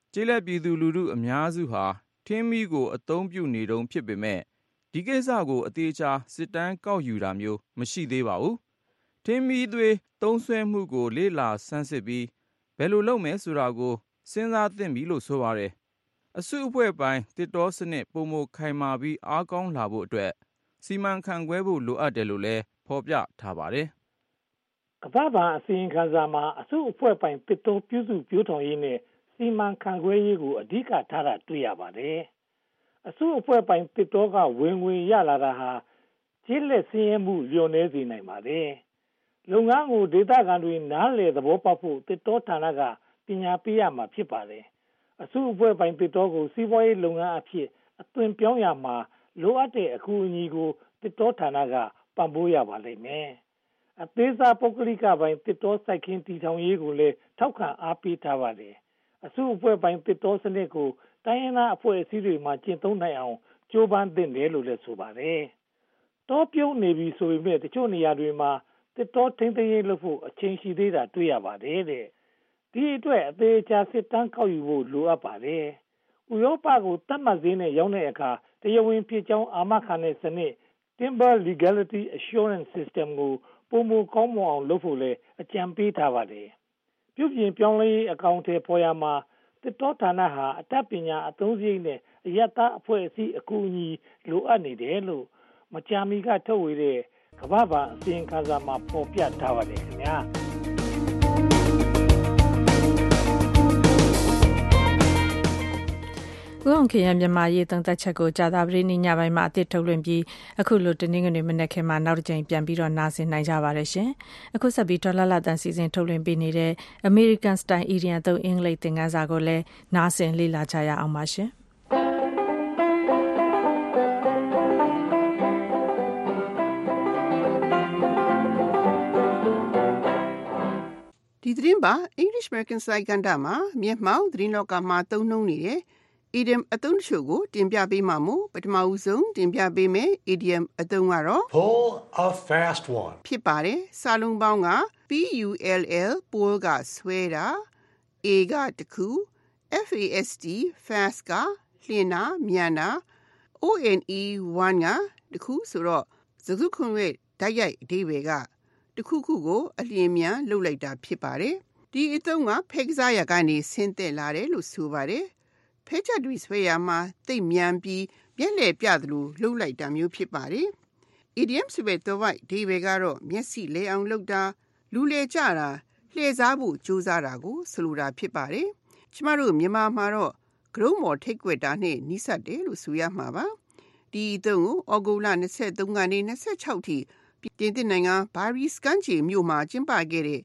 S10: ကျေးလက်ပြည်သူလူထုအများစုဟာထင်းမီးကိုအသုံးပြုနေတုန်းဖြစ်ပေမဲ့ဒီကိစ္စကိုအသေးချာစစ်တမ်းကောက်ယူတာမျိုးမရှိသေးပါဘူးထင်းမီးသွေးသုံးစွဲမှုကိုလေ့လာဆန်းစစ်ပြီးဘယ်လိုလုပ်မယ်ဆိုတာကိုစဉ်းစားသင့်ပြီလို့ဆိုပါတယ်အစုအဖွဲ့ပိုင်းတစ်တောစနစ်ပုံမခိုင်မာပြီးအားကောင်းလာဖို့အတွက်စီမံခန့်ခွဲဖို့လိုအပ်တယ်လို့လည်းဖော်ပြထားပါတယ်
S9: ကမ္ဘာ့ဘဏ်အစီရင်ခံစာမှာအစုအဖွဲ့ပိုင်းတစ်တောပြုစုပြောင်းထောင်ရေးနဲ့စီမံခန့်ခွဲရေးကိုအဓိကထားတာတွေ့ရပါတယ်အစုအဖွဲ့ပိုင်းတစ်တောကဝင်ငွေရလာတာဟာကျေးလက်ဆင်းရဲမှုလျော့နည်းစေနိုင်ပါတယ်လုပ်ငန်းကိုဒေသခံတွေနားလည်သဘောပေါက်ဖို့တစ်တောဌာနကပညာပေးရမှာဖြစ်ပါတယ်အစုအဖွဲ့ပိုင်းတစ်တောကိုစီးပွားရေးလုပ်ငန်းအဖြစ်အသွင်ပြောင်းရမှာလိုအပ်တဲ့အကူအညီကိုတစ်တောဌာနကပံ့ပိုးရပါလိမ့်မယ်အသေးစားပုဂ္ဂလိကပိုင်းတစ်တောစိုက်ခင်းတည်ထောင်ရေးကိုလည်းထောက်ခံအားပေးထားပါတယ်အစုအဖွဲ့ပိုင်းတစ်တောစနစ်ကိုတိုင်းရင်းသားအဖွဲ့အစည်းတွေမှာကျင့်သုံးနိုင်အောင်ကြိုးပမ်းသင့်တယ်လို့လည်းဆိုပါတယ်တောပြုံးနေပြီဆိုပေမဲ့တချို့နေရာတွေမှာတစ်တောထိန်းသိမ်းရေးလုပ်ဖို့အချိန်ရှိသေးတာတွေ့ရပါတယ်တဲ့ဒီအတွက်အသေးချာစစ်တမ်းကောက်ယူဖို့လိုအပ်ပါတယ်ဥရောပကိုတတ်မှတ်ဈေးနဲ့ရောင်းတဲ့အခါတရားဝင်ဖြစ်ကြောင်းအာမခံတဲ့စနစ် Timber Legality Assurance System ကိုပုံမကောင်းမွန်အောင်လုပ်ဖို့လည်းအကြံပေးထားပါတယ်ပြုပြင်ပြောင်းလဲရေးအကောင့်ထဲပေါ်ရမှာတစ်တောဌာနဟာအတတ်ပညာအသုံးစရိတ်နဲ့အယက်သားအဖွဲ့အစည်းအကူအညီလိုအပ်နေတယ်လို့မကြာမီကထုတ်ဝေတဲ့ကမ္ဘာ့ဘဏ်အစီရင်ခံစာမှာဖော်ပြထားပါတယ်ခင်ဗျာ
S2: ဦးအောင်ခင်ရဲ့မြန်မာရေးသုံးသက်ချက်ကိုကြာသပတေးနေ့ညပိုင်းမှာအသစ်ထုတ်လွှင့်ပြီးအခုလိုတနင်္ဂနွေမနက်ခင်းမှာနောက်တစ်ကြိမ်ပြန်ပြီးတော့နားဆင်နိုင်ကြပါတယ်ရှင်။အခုဆက်ပြီးဒေါ်လာလာတန်စီစဉ်ထုတ်လွှင့်ပေးနေတဲ့ American Style Indian သုံးအင်္ဂလိပ်သင်ခန်းစာကိုလည်းနားဆင်လေ့လာကြရအောင်ပါရှင်။
S11: ဒီသတင်းပါ English American Style ကဏ္ဍမှာမျက်မှောက်သတင်းလောကမှာသုံးနှုန်းနေတဲ့ idiom အသုံးတချို့ကိုတင်ပြပေးမှာမို့ပထမဦးဆုံးတင်ပြပေးမယ် idiom အသုံးကတော့
S12: pull a fast one
S11: ဖြစ်ပါတယ်စာလုံးပေါင်းက P U L L pull ကဆွဲတာ A ကတခု F A S T fast ကလျင်တာမြန်တာ O N E one ကတခုဆိုတော့စကားခုံရဲ့ဓာတ်ရိုက်အဓိပ္ပာယ်ကတခုခုကိုအလျင်မြန်လုပ်လိုက်တာဖြစ်ပါတယ်ဒီအသုံးကဖဲကစားရကနေဆင်းသက်လာတယ်လို့ဆိုပါတယ်ဖဲချက်တွေဆွဲရမှာသိပ်မြန်ပြီးမျက်လှည့်ပြသလိုလှုပ်လိုက်တာမျိုးဖြစ်ပါတယ် idiom ဆိုတဲ့တော့အဓိပ္ပာယ်ကတော့မျက်စိလဲအောင်လုပ်တာလူလဲကြတာလှည့်စားဖို့ကြိုးစားတာကိုဆိုလိုတာဖြစ်ပါတယ်ကျမတို့မြန်မာမှာတော့ဂရုံးမော်ထိတ်ကွက်တာနဲ့နီးစပ်တယ်လို့ဆိုရမှာပါဒီအသုံးကိုဩဂုတ်လ၂၃ကနေ၂၆ထိပြင်သစ်နိုင်ငံဘာရီစကန်ချီမြို့မှာကျင်းပခဲ့တဲ့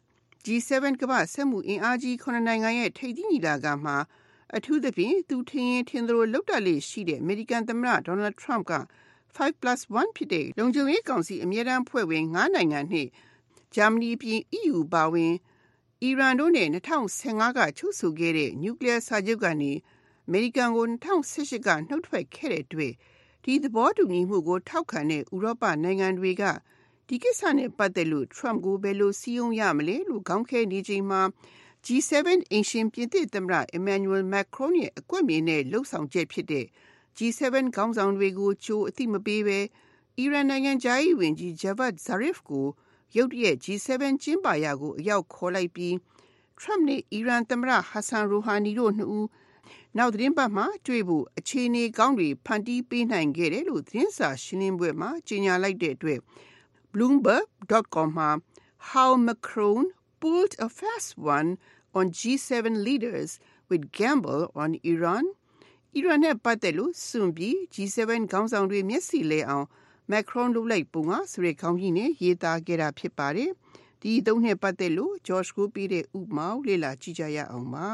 S11: G seven ကမ္ဘာ့စက်မှုအင်အားကြီးခုနှစ်နိုင်ငံရဲ့ထိပ်သီးညီလာခံမှာအထူးသဖြင့်သူထင်ရင်ထင်သလိုလှုပ်တက်လေရှိတဲ့အမေရိကန်သမ္မတဒေါ်နယ်ထရမ့်က five plus one ဖြစ်တဲ့လုံခြုံရေးကောင်စီအမြဲတမ်းဖွဲ့ဝင်၅နိုင်ငံနဲ့ဂျာမနီပြည် E U ပါဝင်အီရန်တို့နဲ့၂၀၁၅ကချုပ်ဆိုခဲ့တဲ့နျူကလ িয়ার စာချုပ်ကနေအမေရိကန်ကို၂၀၁၈ကနှုတ်ထွက်ခဲ့တဲ့အတွက်ဒီသဘောတူညီမှုကိုထောက်ခံတဲ့ဥရောပနိုင်ငံတွေကဒီကိစ္စနဲ့ပတ်သက်လို့ Trump ကိုဘယ်လိုစီးရုံးရမလဲလို့ခေါင်းခဲနေချိန်မှာ G seven အင်ရှင်ပြင်သစ်သမ္မတ Emmanuel Macron ရဲ့အကွက်မြင်တဲ့လှုပ်ဆောင်ချက်ဖြစ်တဲ့ G seven ခေါင်းဆောင်တွေကိုကြိုအသိမပေးဘဲအီရန်နိုင်ငံခြားရေးဝန်ကြီး Javad Zarif ကိုရုတ်တရက် G seven ကျင်းပရာကိုအရောက်ခေါ်လိုက်ပြီး Trump နဲ့အီရန်သမ္မတ Hassan Rouhani တို့နှစ်ဦးနောက်သတင်းပတ်မှာတွေ့ဖို့အခြေအနေကောင်းတွေဖန်တီးပေးနိုင်ခဲ့တယ်လို့သတင်းစာရှင်းလင်းပွဲမှာကြေညာလိုက်တဲ့အတွက် Bloomberg dot com မှာ How Macron pulled a fast one on G seven leaders with gamble on Iran အီရန်နဲ့ပတ်သက်လို့စွန့်ပြီး G seven ခေါင်းဆောင်တွေမျက်စိလဲအောင် Macron လုပ်လိုက်ပုံကဆိုတဲ့ခေါင်းကြီးနဲ့ရေးသားခဲ့တာဖြစ်ပါတယ်ဒီအသုံးနဲ့ပတ်သက်လို့ George ကိုပြတဲ့ဥပမာကိုလေ့လာကြည့်ကြရအောင်ပါ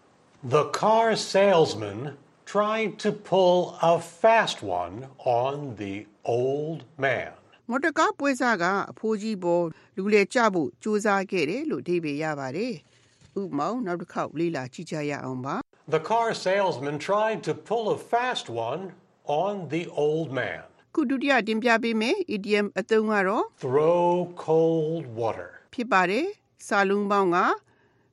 S12: The car salesman tried to pull a fast one on the old man.
S11: မော်တော်ကားပွဲစားကအဖိုးကြီးပေါ်လူလေကျဖို့ကြိုးစားခဲ့တယ်လို့အဓိပ္ပာယ်ရပါတယ်။ဥပမာနောက်တစ်ခေါက်လေ့လာကြည့်ကြရအောင်ပါ
S12: The car salesman tried to pull a fast one on the old man.
S11: ခုဒုတိယတင်ပြပေးမယ် idiom အသုံးကတော့
S12: throw cold water.
S11: ဖြစ်ပါတယ်။စာလုံးပေါင်းက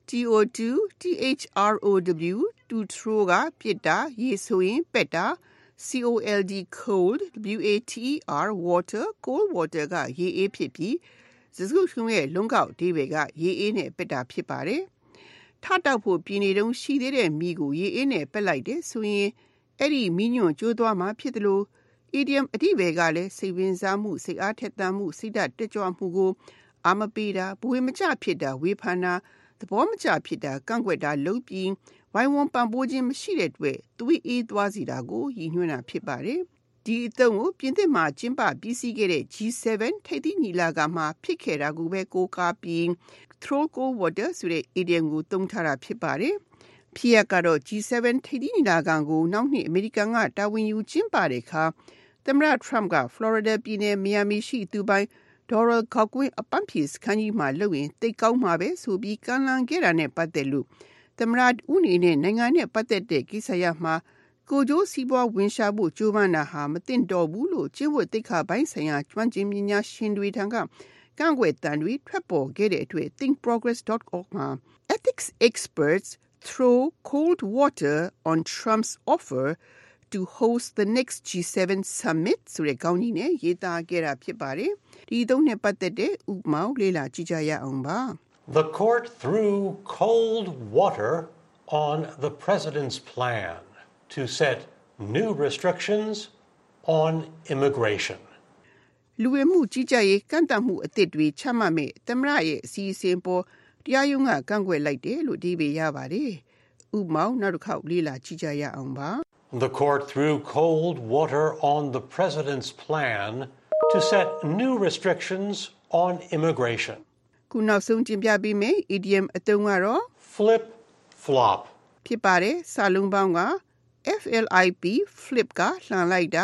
S11: T O two T H R O W to throw ကပြစ်တာရေဆိုရင်ပက်တာ C O L D cold W A T E R water cold water ကရေအေးဖြစ်ပြီးစကားစုံရဲ့လုံးကောက်ဒီဘက်ကရေအေးနဲ့ပက်တာဖြစ်ပါတယ်ထတောက်ဖို့ပြည်နေတုံးရှိသေးတဲ့မိကိုရေအေးနဲ့ပက်လိုက်တယ်ဆိုရင်အဲ့ဒီမိညွန့်ကျိုးသွားမှာဖြစ်တယ်လို့ idiom အတိဘက်ကလည်းစိတ်ဝင်စားမှုစိတ်အားထက်သန်မှုစိတ်ဓာတ်တက်ကြွမှုကိုအာမပေးတာဘဝမကျဖြစ်တာဝေဖန်တာသဘောမကျဖြစ်တာကန့်ကွက်တာလုပ်ပြီးဝိုင်းဝန်းပံ့ပိုးခြင်းမရှိတဲ့အတွက်သွေးအေးသွားစီတာကိုရည်ညွှန်းတာဖြစ်ပါတယ်ဒီအသုံးကိုပြင်သစ်မှာကျင်းပပြီးစီးခဲ့တဲ့ G seven ထိပ်သီးညီလာခံမှာဖြစ်ခဲ့တာကိုပဲကိုးကားပြီး throw cold water ဆိုတဲ့ idiom ကိုသုံးထားတာဖြစ်ပါတယ်ဖြစ်ရကတော့ G seven ထိပ်သီးညီလာခံကိုနောက်နှစ်အမေရိကန်ကတာဝန်ယူကျင်းပတဲ့အခါသမ္မတ Trump က Florida ပြည်နယ် Miami ရှိသူပိုင် Doral Godwin အပန်းဖြေစခန်းကြီးမှာလုပ်ရင်တိတ်ကောင်းမှာပဲဆိုပြီးကန့်လန့်ခဲ့တာနဲ့ပတ်သက်လို့သမ္မတဦးနေနဲ့နိုင်ငံနဲ့ပတ်သက်တဲ့ကိစ္စရမှာကိုကျိုးစီးပွားဝင်ရှာဖို့ကြိုးပမ်းတာဟာမသင့်တော်ဘူးလို့ကျင့်ဝတ်သိက္ခာပိုင်းဆိုင်ရာကျွမ်းကျင်ပညာရှင်တွေထံကကန့်ကွက်တံတွေထွက်ပေါ်ခဲ့တဲ့အတွက် think progress dot org မှာ ethics experts throw cold water on Trump's offer to host the next G seven summit ဆိုတဲ့ခေါင်းကြီးနဲ့ရေးသားခဲ့တာဖြစ်ပါတယ်ဒီသုံးနဲ့ပတ်သက်တဲ့ဥပမာလေးလာကြည့်ကြရအောင်ပါ
S12: The court threw cold water on the president's plan to set new restrictions on immigration.
S11: လူဝင်မှုကြီးကြပ်ရေးကန့်သတ်မှုအသစ်တွေချမှတ်မဲ့သမ္မတရဲ့အစီအစဉ်ပေါ်တရားရုံးကကန့်ကွက်လိုက်တယ်လို့ဒီပေရပါတယ်ဥပမာနောက်တစ်ခေါက်လေးလာကြည့်ကြရအောင်ပါ
S12: The court threw cold water on the president's plan to set new restrictions on immigration.
S11: ခုနောက်ဆုံးတင်ပြပေးမယ် idiom အသုံးကတော့
S12: flip flop
S11: ဖြစ်ပါတယ်စာလုံးပေါင်းက F L I P flip ကလှန်လိုက်တာ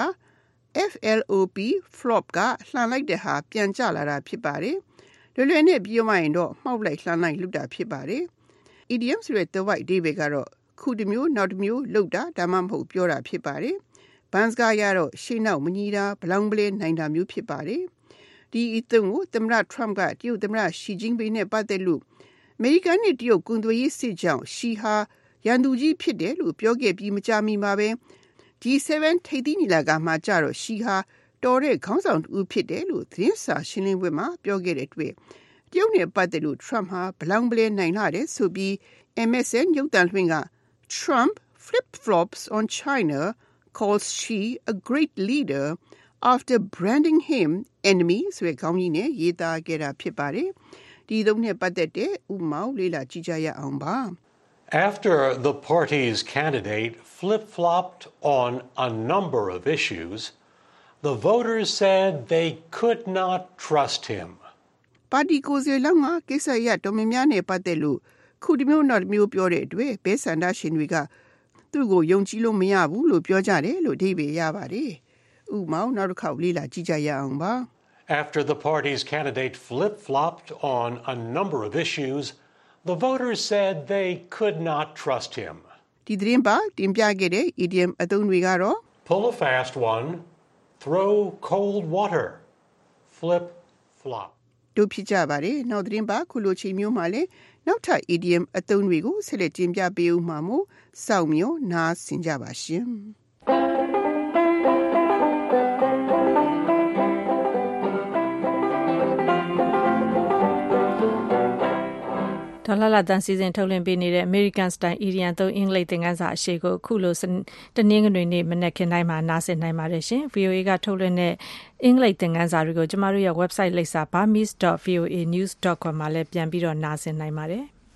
S11: F L O P flop ကလှန်လိုက်တဲ့ဟာပြန်ကျလာတာဖြစ်ပါတယ်လွယ်လွယ်နဲ့ပြောမှရင်တော့မှောက်လိုက်လှန်လိုက်လုပ်တာဖြစ်ပါတယ် idiom ဆိုတဲ့ the white ဒီပဲကတော့ခုတစ်မျိုးနောက်တစ်မျိုးလုပ်တာဒါမှမဟုတ်ပြောတာဖြစ်ပါတယ်ဘန်စကားရတော့ရှေ့နောက်မညီတာဘလောင်ပလဲနိုင်တာမျိုးဖြစ်ပါတယ်ဒီအသုံးကိုသမ္မတ Trump ကတရုတ်သမ္မတ Xi Jinping နဲ့ပတ်သက်လို့အမေရိကန်နဲ့တရုတ်ကုန်သွယ်ရေးစစ်ကြောင့်ရှီဟာရန်သူကြီးဖြစ်တယ်လို့ပြောခဲ့ပြီးမကြာမီမှာပဲ G seven ထိပ်သီးညီလာခံမှာကြတော့ရှီဟာတော်တဲ့ခေါင်းဆောင်တူဖြစ်တယ်လို့သတင်းစာရှင်းလင်းပွဲမှာပြောခဲ့တဲ့အတွက်တရုတ်နဲ့ပတ်သက်လို့ Trump ဟာဘလောင်ပလဲနိုင်လာတယ်ဆိုပြီး M S N ရုပ်သံလွှင့်က Trump flip-flops on China calls Xi a great leader after branding him enemy ဆိုတဲ့ခေါင်းကြီးနဲ့ရေးသားခဲ့တာဖြစ်ပါတယ်ဒီသုံးနဲ့ပတ်သက်တဲ့ဥပမာလေးလာကြည့်ကြရအောင်ပါ
S12: After the party's candidate flip-flopped on a number of issues, the voters said they could not trust him.
S11: ပါတီကိုယ်စားလှယ်ကကိစ္စရတော်များများနဲ့ပတ်သက်လို့ခုတစ်မျိုးနောက်တစ်မျိုးပြောတဲ့အတွက်ဘဲဆန္ဒရှင်တွေကသူ့ကိုယုံကြည်လို့မရဘူးလို့ပြောကြတယ်လို့အဓိပ္ပာယ်ရပါတယ်ဥပမာနောက်တစ်ခေါက်လေးလာကြည့်ကြရအောင်ပါ
S12: After the party's candidate flip-flopped on a number of issues, the voters said they could not trust him.
S11: ဒီသတင်းပါတင်ပြခဲ့တဲ့ idiom အသုံးတွေကတော့
S12: Pull a fast one, throw cold water, flip flop.
S11: တို့ဖြစ်ကြပါတယ်နောက်သတင်းပါခုလိုချိန်မျိုးမှာလဲနောက်ထပ် idiom အသုံးတွေကိုဆက်လက်တင်ပြပေးဦးမှာမို့စောင့်မျှော်နားဆင်ကြပါရှင်
S2: ဒေါ်လာလာတန်စီစဉ်ထုတ်လွှင့်ပေးနေတဲ့ American Style Idiom သုံးအင်္ဂလိပ်သင်ခန်းစာအရှိကိုအခုလိုတနင်္ဂနွေနေ့မနက်ခင်းတိုင်းမှာနားဆင်နိုင်ပါတယ်ရှင် V O A ကထုတ်လွှင့်တဲ့အင်္ဂလိပ်သင်ခန်းစာတွေကိုကျမတို့ရဲ့ website လိပ်စာ burmese dot voa news dot com မှာလည်းပြန်ပြီးတော့နားဆင်နိုင်ပါတယ်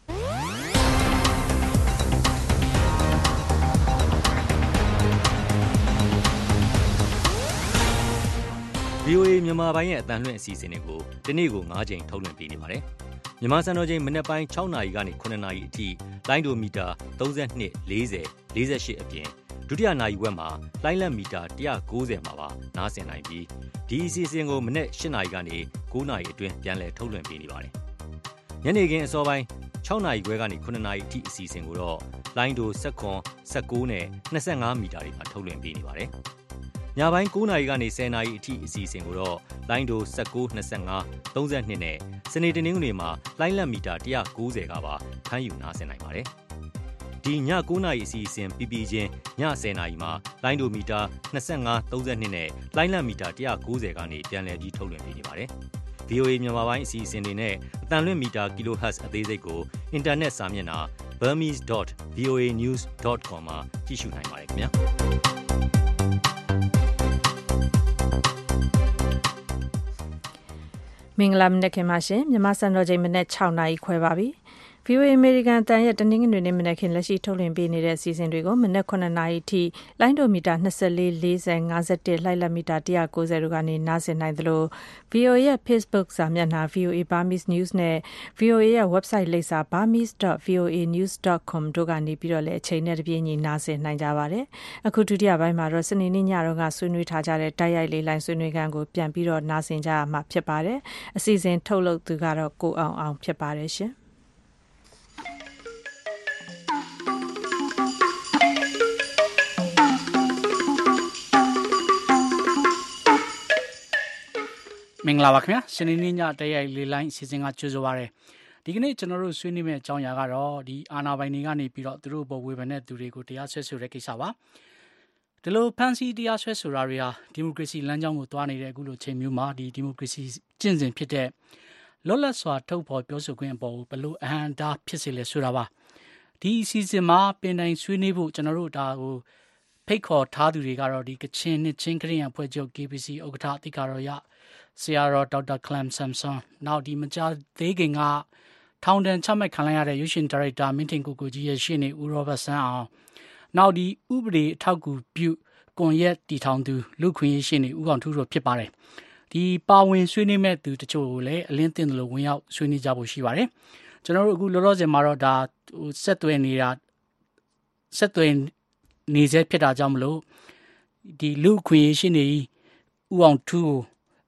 S8: V O A မြန်မာပိုင်းရဲ့အသံလွှင့်အစီအစဉ်တွေကိုဒီနေ့ကို၅ချိန်ထုတ်လွှင့်ပေးနေပါတယ်မြန်မာစံတော်ချိန်မနက်ပိုင်း၆နာရီကနေ၇နာရီအထိလိုင်းဒိုမီတာ၃၂ ၄၀ ၄၈အပြင်ဒုတိယနာရီဝက်မှာလိုင်းလက်မီတာ၁၉၀မှာပါနားဆင်နိုင်ပြီးဒီအစီအစဉ်ကိုမနက်၈နာရီကနေ၉နာရီအတွင်းပြန်လည်ထုတ်လွှင့်ပေးနေပါတယ်ညနေခင်းအစောပိုင်း၆နာရီခွဲကနေ၇နာရီအထိအစီအစဉ်ကိုတော့လိုင်းဒို၁၇ ၁၉နဲ့၂၅မီတာတွေမှာထုတ်လွှင့်ပေးနေပါတယ်
S13: ညပိုင်း၉နာရီကနေ၁၀နာရီအထိအစီအစဉ်ကိုတော့လိုင်းဒို၁၉ ၂၅ ၃၂နဲ့စနေတနင်္ဂနွေမှာလိုင်းလက်မီတာ၁၉၀ကပါဖမ်းယူနားဆင်နိုင်ပါတယ်။ဒီည၉နာရီအစီအစဉ်ပြီးပြီးချင်းည၁၀နာရီမှာလိုင်းဒိုမီတာ၂၅ ၃၂နဲ့လိုင်းလက်မီတာ၁၉၀ကနေပြန်လည်ပြီးထုတ်လွှင့်ပေးနေပါတယ်။ဗွီအိုအေ မြန်မာပိုင်းအစီအစဉ်တွေနဲ့အတန်လွင့်မီတာ kilohertz အသေးစိတ်ကိုအင်တာနက်စာမျက်နှာ burmese dot voa news dot com မှာကြည့်ရှုနိုင်ပါတယ်ခင်ဗျာ
S2: မင်္ဂလာမနက်ခင်ပါရှင်မြန်မာစံတော်ချိန်မနက်၆နာရီခွဲပါပြီဗီအိုအေအမေရိကန်တန်ရဲ့တနင်္ဂနွေနေ့မနက်ခင်းလက်ရှိထုတ်လွှင့်ပေးနေတဲ့အစီအစဉ်တွေကိုမနက်9နာရီထိလိုင်းဒိုမီတာ၂၄ ၄၀ ၅၁လှိုက်လက်မီတာ၁၉၀တို့ကနေနားဆင်နိုင်သလို ဗီအိုအေရဲ့ Facebook စာမျက်နှာ ဗီအိုအေ Burmese News နဲ့ ဗီအိုအေရဲ့ website လိပ်စာ burmese dot voa news dot com တို့ကနေပြီးတော့လည်းအချိန်နဲ့တပြေးညီနားဆင်နိုင်ကြပါတယ်။အခုဒုတိယပိုင်းမှာတော့စနေနေ့ညတော့ကဆွေးနွေးထားကြတဲ့တိုက်ရိုက်လေးလိုင်းဆွေးနွေးခန်းကိုပြန်ပြီးတော့နားဆင်ကြရမှာဖြစ်ပါတယ်။အစီအစဉ်ထုတ်လုပ်သူကတော့ကိုအောင်အောင်ဖြစ်ပါတယ်ရှင်။
S14: မင်္ဂလာပါခင်ဗျာစနေနေ့ညတရိုက်လေးလိုင်းအစီအစဉ်ကကြိုဆိုပါရစေဒီကနေ့ကျွန်တော်တို့ဆွေးနွေးမယ့်အကြောင်းအရာကတော့ဒီအာဏာပိုင်တွေကနေပြီးတော့သူတို့ပေါ်ဝေဖန်တဲ့သူတွေကိုတရားစွဲဆိုတဲ့ကိစ္စပါဒီလိုဖန်စီတရားစွဲဆိုတာတွေဟာဒီမိုကရေစီလမ်းကြောင်းကိုသွားနေတဲ့အခုလိုချိန်မျိုးမှာဒီဒီမိုကရေစီကျင့်စဉ်ဖြစ်တဲ့လွတ်လပ်စွာထုတ်ဖော်ပြောဆိုခွင့်အပေါ်ဘယ်လိုအဟန့်အတားဖြစ်စေလဲဆိုတာပါဒီအစီအစဉ်မှာပင်တိုင်းဆွေးနွေးဖို့ကျွန်တော်တို့ဒါကိုဖိတ်ခေါ်ထားသူတွေကတော့ဒီကချင်နှစ်ချင်းခရစ်ယာန်အဖွဲ့ချုပ် K B C ဥက္ကဋ္ဌအတိတ်ကတော့ရဆရာတော်ဒေါက်တာကလမ်ဆမ်ဆွန်နောက်ဒီမကြာသေးခင်ကထောင်ဒဏ်ချမှတ်ခံလိုက်ရတဲ့ရုပ်ရှင်ဒါရိုက်တာမင်းထင်ကိုကိုကြီးရဲ့ရှေ့နေဦးရောဘတ်ဆန်းအောင်နောက်ဒီဥပဒေအထောက်အကူပြုကွန်ရက်တီထောင်သူလူခွင့်ရေးရှေ့နေဦးအောင်ထူးတို့ဖြစ်ပါတယ်ဒီပါဝင်ဆွေးနွေးမဲ့သူတချို့ကိုလည်းအလင်းတင်တယ်လို့ဝင်ရောက်ဆွေးနွေးကြဖို့ရှိပါတယ်ကျွန်တော်တို့အခုလောလောဆယ်မှာတော့ဒါဟိုဆက်သွယ်နေတာဆက်သွယ်နေစေဖြစ်တာကြောင့်မလို့ဒီလူခွင့်ရေးရှေ့နေဦးအောင်ထူးကို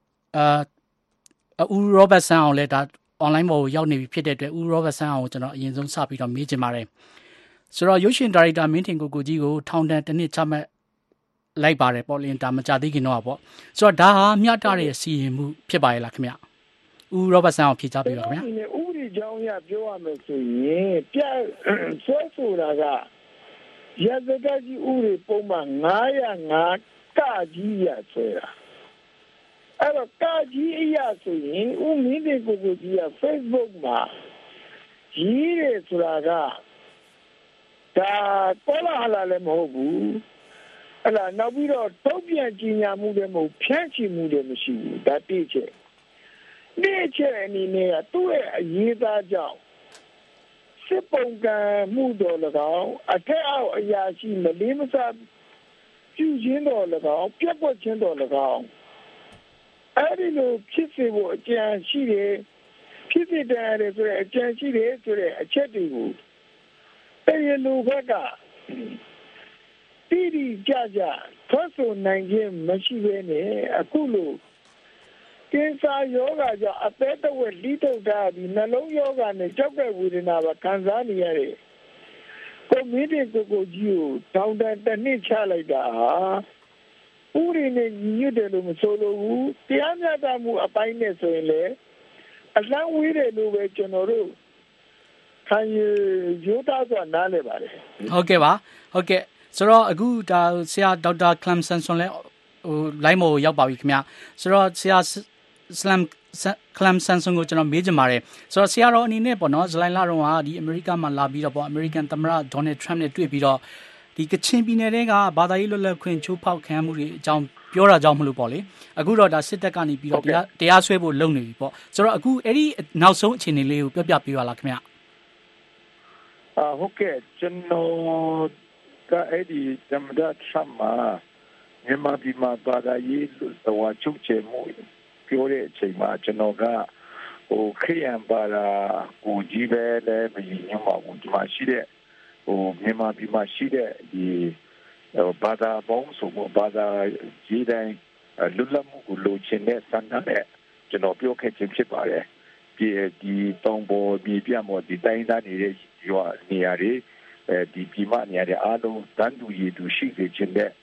S14: အာဦးရောဘတ်ဆန်အောင်လည်းဒါ online ပေါ်ကိုရောက်နေပြီဖြစ်တဲ့အတွက်ဦးရောဘတ်ဆန်အောင်ကိုကျွန်တော်အရင်ဆုံးစပြီးတော့မေးချင်ပါတယ်ဆိုတော့ရုပ်ရှင်ဒါရိုက်တာမင်းထင်ကိုကိုကြီးကိုထောင်ဒဏ်တစ်နှစ်ချမှတ်လိုက်ပါတယ်ပေါ့လင်ဒါမကြသေးခင်တော့ပေါ့ဆိုတော့ဒါဟာမျှတတဲ့စီရင်မှုဖြစ်ပါရဲ့လားခင်ဗျဦးရောဘတ်ဆန်အောင်ဖြေချပေးပါခင်ဗျ
S9: ဥပဒေကြောင်းရပြောရမယ်ဆိုရင်ပြဆွဲဆိုတာကရသကကြီးဥပဒေပုံမှန်၅၀၅ကကြီးရဆွဲတာအဲ့တော့ကာကြီးအရာဆိုရင်ဦးမင်းတဲ့ကိုကိုကြီးက Facebook မှာကြီးတယ်ဆိုတာကဒါပေါ်လာလာလည်းမဟုတ်ဘူးအဲ့ဒါနောက်ပြီးတော့တုံ့ပြန်ကြီးညာမှုလည်းမဟုတ်ဖြန့်ချီမှုလည်းမရှိဘူးဒါတိကျဒီချက်အနေနဲ့ကသူ့ရဲ့အရေးသားကြောင့်စစ်ပုံကံမှုတော်၎င်းအထက်အောက်အရာရှိမလေးမစားပြုခြင်းတော်၎င်းပြတ်ပွက်ခြင်းတော်၎င်းအဲ့ဒီလိုဖြစ်စေဖို့အကြံရှိတယ်ဖြစ်စေတယ်ဆိုတဲ့အကြံရှိတယ်ဆိုတဲ့အချက်တွေကိုတရားလိုဘက်ကတိတိကျကျထွက်ဆိုနိုင်ခြင်းမရှိဘဲနဲ့အခုလိုကင်ဆာယောဂါကြောင့်အသက်တဝက်လိထုတ်တာဒီနှလုံးယောဂါနဲ့ကြောက်ကဝေဒနာပါခံစားနေရတယ်ကိုမင်းတဲ့ကိုကိုကြီးကိုတောင်းတတစ်နှစ်ချလိုက်တာဟာဥရိနဲ့ညီညွတ်တယ်လို့မဆိုလိုဘူးတရားမျှတမှုအပိုင်းနဲ့ဆိုရင်လေအလန်းဝေးတယ်လို့ပဲကျွန်တော်တို့ခံယူရိုးသားစွာနားလည်ပါတယ်
S14: ဟုတ်ကဲ့ပါဟုတ်ကဲ့ဆိုတော့အခုဒါဆရာဒေါက်တာကလမ်ဆန်ဆွန်လည်းဟိုလိုင်းမော်ရောက်ပါပြီခင်ဗျာဆိုတော့ဆရာစလမ်ကလမ်ဆန်ဆွန်ကိုကျွန်တော်မေးချင်ပါတယ်ဆိုတော့ဆရာတော်အနေနဲ့ပေါ့နော်ဇူလိုင်လတုန်းကဒီအမေရိကမှာလာပြီးတော့ပေါ့အမေရိကန်သမ္မတဒေါ်နယ်ထရမ့်နဲ့တွေ့ပြီးတော့ဒီကချင်ပြည်နယ်တွေကဘာသာရေးလွတ်လပ်ခွင့်ချိုးဖောက်ခံမှုတွေအကြောင်းပြောတာကြောင့်မလို့ပေါ့လေအခုတော့ဒါစစ်တပ်ကနေပြီးတော့တရားတရားစွဲဖို့လုပ်နေပြီပေါ့ဆိုတော့အခုအဲ့ဒီနောက်ဆုံးအခြေအနေလေးကိုပြောပြပေးပါလားခင်ဗျ
S9: အာဟုတ်ကဲ့ကျွန်တော်ကအဲ့ဒီသမ္မတထရမ့်မှာမြန်မာပြည်မှာဘာသာရေးတော်ချုပ်ချယ်မှုပြောတဲ့အချိန်မှာကျွန်တော်ကဟိုခရီးယန်ဘာသာကိုကြီးပဲလည်းမရင်ညမှာဘူးဒီမှာရှိတဲ့ဟိုမြန်မာပြည်မှာရှိတဲ့ဒီဘာသာပေါင်းစုံဘာသာရေးတိုင်းလွတ်လပ်မှုကိုလိုချင်တဲ့စံတမ်းနဲ့ကျွန်တော်ပြောခဲ့ခြင်းဖြစ်ပါတယ်ဒီဒီတောင်ပေါ်ပြည်ပြမော်ဒီတိုင်းသားနေတဲ့ရွာနေရာတွေအဲဒီပြည်မနေရာတွေအားလုံးတန်းတူရည်တူရှိစေခြင်းတဲ့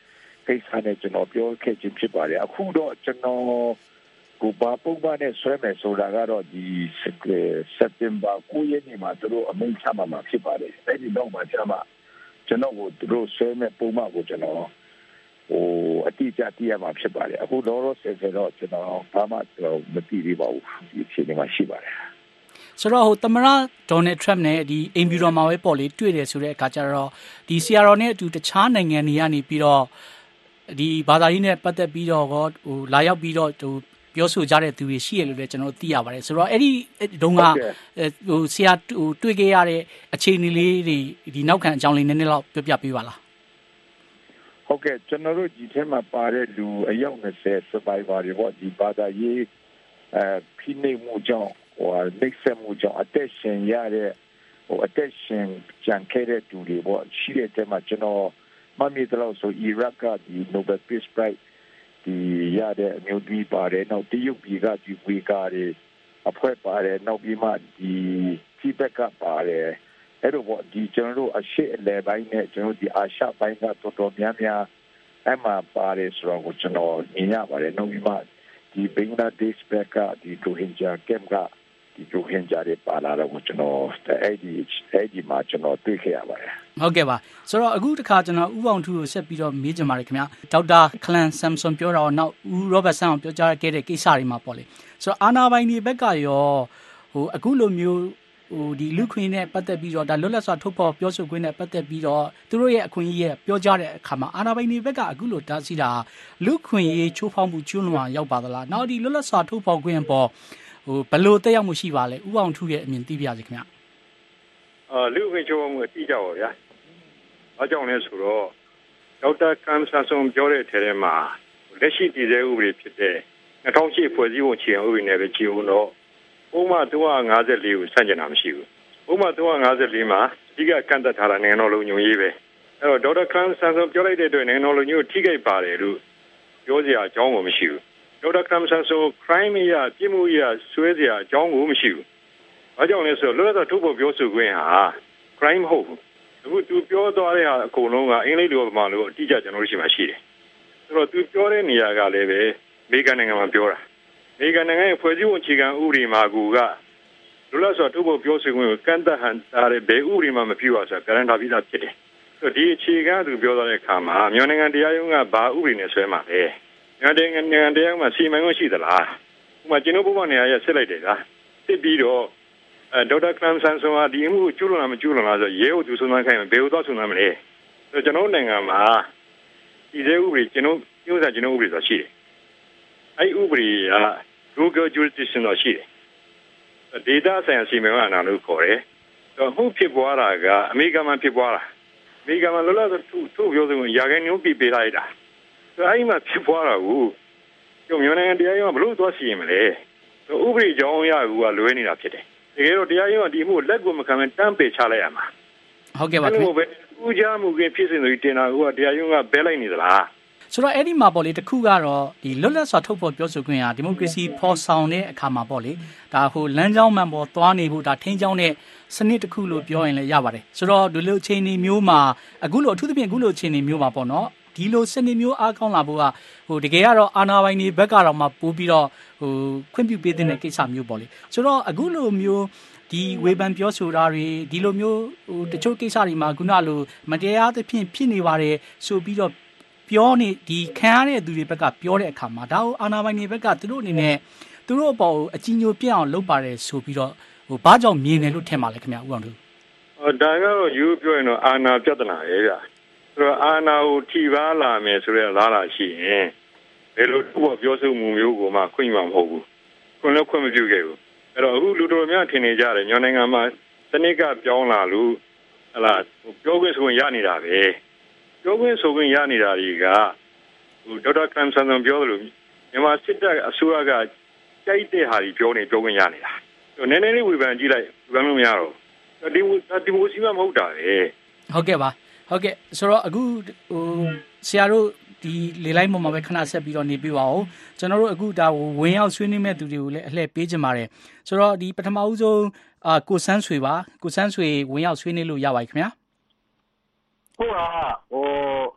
S15: ကိစ္စနဲ့ကျွန်တော်ပြောခဲ့ခြင်းဖြစ်ပါတယ်အခုတော့ကျွန်တော်ကိုဘာပုံမှန်နဲ့ဆွဲမယ်ဆိုတာကတော့ဒီစက်တင်ဘာကိုရက်နေ့မှာသူတို့အမိန့်ချမှာမှာဖြစ်ပါတယ်အဲ့ဒီတော့မှချမှာကျွန်တော်ကိုသူတို့ဆွဲမဲ့ပုံမှန်ကိုကျွန်တော်ဟိုအတိအကျသိရမှာဖြစ်ပါတယ်အခုတော့တော့ဆက်ဆက်တော့ကျွန်တော်ဘာမှမသိသေးပါဘူးဒီအချိန်မှာရှိပါတယ်
S14: ဆိုတော့ဟိုသမရဒေါ်နယ်ထရမ့်နဲ့ဒီအင်ဘီရောမှာပဲပေါ့လေတွေ့တယ်ဆိုတဲ့အခါကျတော့ဒီဆီယာရောနဲ့အတူတခြားနိုင်ငံတွေကနေပြီးတော့ဒီဘာသာရေးနဲ့ပတ်သက်ပြီးတော့ဟိုလာရောက်ပြီးတော့ဟိုပြောဆိုကြတဲ့သူတွေရှိရလို့လည်းကျွန်တော်သိရပါတယ်ဆိုတော့အဲ့ဒီတုန်းကဟိုဆီယာဟိုတွေ့ခဲ့ရတဲ့အခြေအနေလေးတွေဒီနောက်ခံအကြောင်းလေးနည်းနည်းလောက်ပြောပြပေးပါလား
S15: ဟုတ်ကဲ့ကျွန်တော်တို့ဒီထဲမှာပါတဲ့လူအယောက်20 survivor တွေပေါ့ဒီဘာသာရေးအဲဖိနှိပ်မှုကြောင့်ဟိုလက်ဆက်မှုကြောင့်အသက်ရှင်ရတဲ့ဟိုအသက်ရှင်ကြံခဲ့တဲ့သူတွေပေါ့ရှိတဲ့ထဲမှာကျွန်တော်မမီတော့ဆိုအီရတ်ကဒီ Nobel Peace Prize ဒီရတဲ့အမျိုးသမီးပါတယ်နောက်တရုတ်ပြည်ကဒီဝေကာတွေအဖွဲ့ပါတယ်နောက်ပြီးမှဒီဖိဘက်ကပါတယ်အဲ့တော့ဒီကျွန်တော်တို့အရှိအလဲပိုင်းနဲ့ကျွန်တော်ဒီအာရှပိုင်းကတော်တော်များများအမှပါတယ်ဆိုတော့ကျွန်တော်မြင်ရပါတယ်နောက်ပြီးမှဒီဘင်္ဂလားဒေ့ရှ်ဘက်ကဒီဒိုဟင်ဂျာကမ်ကဒီဒိုဟင်ဂျာတွေပါလာတော့ကျွန်တော်အဲ့ဒီအဲ့ဒီမှာကျွန်တော်တွေ့ခဲ့ရပါတယ်
S14: ဟုတ်ကဲ့ပါဆိုတော့အခုတစ်ခါကျွန်တော်ဥပောင်ထူကိုဆက်ပြီးတော့မေးချင်ပါတယ်ခင်ဗျာဒေါက်တာခလန်ဆမ်ဆွန်ပြောတာနောက်ဦးရောဘတ်ဆန်အောင်ပြောကြားခဲ့တဲ့ကိစ္စတွေမှာပေါ့လေဆိုတော့အာနာပိုင်ဒီဘက်ကရောဟိုအခုလိုမျိုးဟိုဒီလူခွင့်နဲ့ပတ်သက်ပြီးတော့ဒါလွတ်လပ်စွာထုတ်ဖော်ပြောဆိုခွင့်နဲ့ပတ်သက်ပြီးတော့သူတို့ရဲ့အခွင့်အရေးပြောကြားတဲ့အခါမှာအာဏာပိုင်တွေဘက်ကအခုလိုတားဆီးတာလူခွင့်ရေးချိုးဖောက်မှုကျူးလွန်ရောက်ပါသလားနောက်ဒီလွတ်လပ်စွာထုတ်ဖော်ခွင့်ပေါ်ဟိုဘယ်လိုတက်ရောက်မှုရှိပါလဲဥပောင်ထူရဲ့အမြင်သိပြစေခင်ဗျ
S16: အာလူခွင့်ချိုးဖောက်မှုအတိအကျပါဗျာအားကြောင့်လဲဆိုတော့ဒေါက်တာကမ်ဆာဆွန်ပြောတဲ့ထဲထဲမှာလက်ရှိတည်ဆဲဥပဒေဖြစ်တဲ့၂၀၀၈ဖွဲ့စည်းပုံအခြေခံဥပဒေနဲ့ပဲကြည့်ဦးတော့ဥပမာ၃၅၄ကိုဆန့်ကျင်တာမရှိဘူးဥပမာ၃၅၄မှာအဓိကကန့်သက်ထားတာနိုင်ငံတော်လုံခြုံရေးပဲအဲ့တော့ဒေါက်တာကမ်ဆာဆွန်ပြောလိုက်တဲ့အတွက်နိုင်ငံတော်လုံခြုံရေးထိခိုက်ပါတယ်လို့ပြောစရာအကြောင်းမရှိဘူးဒေါက်တာကမ်ဆာဆွန် crime ရပြစ်မှုရဆွဲစရာအကြောင်းကိုမရှိဘူးဘာကြောင့်လဲဆိုတော့လွတ်လပ်စွာထုတ်ဖော်ပြောဆိုခွင့်ဟာ crime မဟုတ်ဘူးအခုသူပြောသွားတဲ့ဟာအကုန်လုံးကအင်္ဂလိပ်လိုမှလို့အတိအကျကျွန်တော်တို့ရှိမှရှိတယ်ဆိုတော့သူပြောတဲ့နေရာကလည်းပဲအမေရိကန်နိုင်ငံမှာပြောတာအမေရိကန်နိုင်ငံရဲ့ဖွဲ့စည်းပုံအခြေခံဥပဒေမှာကူကလူလာဆိုထုတ်ဖို့ပြောဆိုခွင့်ကိုကန့်သတ်ဟန်တာတဲ့ဘယ်ဥပဒေမှမပြုရဆိုတာကရန်တာပြီးသားဖြစ်တယ်။ဆိုတော့ဒီအခြေခံသူပြောသွားတဲ့အခါမှာမြန်မာနိုင်ငံတရားရုံးကဘာဥပဒေနဲ့ဆွဲမှာလဲ။မြန်မာနိုင်ငံတရားရုံးမှာစီမံခွင့်ရှိသလား။ဥပမာကျွန်တော်ဘုမနေရာရဆက်လိုက်တယ်လား။စစ်ပြီးတော့အဲဒေါက်တာကလမ်ဆန်ဆိုတာဒီအမှုကျူးလွန်လားမကျူးလွန်လားဆိုရဲဟုတ်သူဆုံးမခိုင်းမယ်ဘယ်လိုတော့ဆုံးမမလဲ။ဆိုတော့ကျွန်တော်နိုင်ငံမှာဒီစဲဥပဒေကျွန်တော်ညွှန်စာကျွန်တော်ဥပဒေဆိုရှိတယ်။အဲ့ဥပဒေကGoogle jurisdiction တော့ရှိတယ်။ data science စီမံအနာလို့ခေါ်တယ်။တော့မှုဖြစ်ပွားတာကအမေရိကန်မှာဖြစ်ပွားတာ။အမေရိကန်မှာလောလောဆယ်သူ့သူ့ပြောဆိုရာခိုင်နှုန်းပြပေးလိုက်တာ။ဆိုအဲ့မှာဖြစ်ပွားတာကိုကျွန်တော်နိုင်ငံတရားရုံးကဘလို့သွားစီရင်မလဲ။ဥပဒေကြောင်းအရကလွဲနေတာဖြစ်တယ်။တကယ်တော့တရားရုံးကဒီမှုလက်ကိုမခံဘဲတန်းပယ်ချလိုက်ရမှာ
S14: ။ဟုတ်ကဲ့ပါခင်ဗျ
S16: ။ဥကြမှုကဖြစ်စဉ်တွေတင်တာကတရားရုံးကဘဲလိုက်နေသလား
S14: ။ဆိုတော့အဲ့ဒီမှာပေါ့လေတခုကတော့ဒီလွတ်လပ်စွာထုတ်ဖော်ပြောဆိုခွင့်ဟာဒီမိုကရေစီဖော်ဆောင်တဲ့အခါမှာပေါ့လေဒါဟိုလမ်းကြောင်းမှန်ပေါ်သွားနေဖို့ဒါထိန်းကျောင်းတဲ့စနစ်တစ်ခုလို့ပြောရင်လည်းရပါတယ်ဆိုတော့ဒီလိုအခြေအနေမျိုးမှာအခုလိုအထူးသဖြင့်အခုလိုအခြေအနေမျိုးမှာပေါ့နော်ဒီလိုစနစ်မျိုးအားကောင်းလာဖို့ကဟိုတကယ်ကတော့အာဏာပိုင်တွေဘက်ကတော့မှပို့ပြီးတော့ဟိုခွင့်ပြုပေးတဲ့ကိစ္စမျိုးပေါ့လေဆိုတော့အခုလိုမျိုးဒီဝေဖန်ပြောဆိုတာတွေဒီလိုမျိုးဟိုတချို့ကိစ္စတွေမှာခုနလိုမတရားသဖြင့်ဖြစ်နေပါတယ်ဆိုပြီးတော့ပြောနေဒီခံရတဲ့သူတွေဘက်ကပြောတဲ့အခါမှာဒါကိုအာဏာပိုင်တွေဘက်ကသူတို့အနေနဲ့သူတို့အပေါ်အကြီးညိုပြအောင်လုပ်ပါတယ်ဆိုပြီးတော့ဟိုဘာကြောင့်မြင်တယ်လို့ထင်ပါလဲခင်ဗျာဦးအောင်တို့
S16: ဟောဒါကတော့ယူပြောရင်တော့အာဏာပြဿနာရဲ့ဗျာဆိုတော့အာဏာကိုထိပါလာမယ်ဆိုတဲ့လားလာရှိရင်ဘယ်လိုတော့ပြောဆိုမှုမျိုးကိုမှခွင့်မှာမဟုတ်ဘူးခွင့်လည်းခွင့်မပြုခဲ့ဘူးအဲ့တော့အခုလူတော်များထင်နေကြတယ်ညောင်နိုင်ငံမှာစနစ်ကပြောင်းလာလို့ဟလာပြောခွင့်ဆိုရင်ရနေတာပဲပြောခွင့်ဆိုခွင့်ရနေတာတွေကဟိုဒေါက်တာကမ်ဆန်ဆန်ပြောသလိုမြန်မာစစ်တပ်အစိုးရကကြိုက်တဲ့ဟာကြီးပြောနေပြောခွင့်ရနေတာဟိုနည်းနည်းလေးဝေဖန်ကြည့်လိုက်ဝေဖန်လို့မရတော့ဒီဒီမိုစီမမဟုတ်တာပဲ
S14: ဟုတ်ကဲ့ပါဟုတ်ကဲ့ဆိုတော့အခုဟိုဆရာတို့ဒီလေလိုက်ပေါ်မှာပဲခဏဆက်ပြီးတော့နေပြပါဦးကျွန်တော်တို့အခုဒါဝင်ရောက်ဆွေးနွေးမဲ့သူတွေကိုလည်းအလှည့်ပေးကြပါတယ်ဆိုတော့ဒီပထမဦးဆုံးအာကိုဆန်းဆွေပါကိုဆန်းဆွေဝင်ရောက်ဆွေးနွေးလို့ရပါပြီခင်ဗျာ
S17: ဟုတ်ကဟိုဥ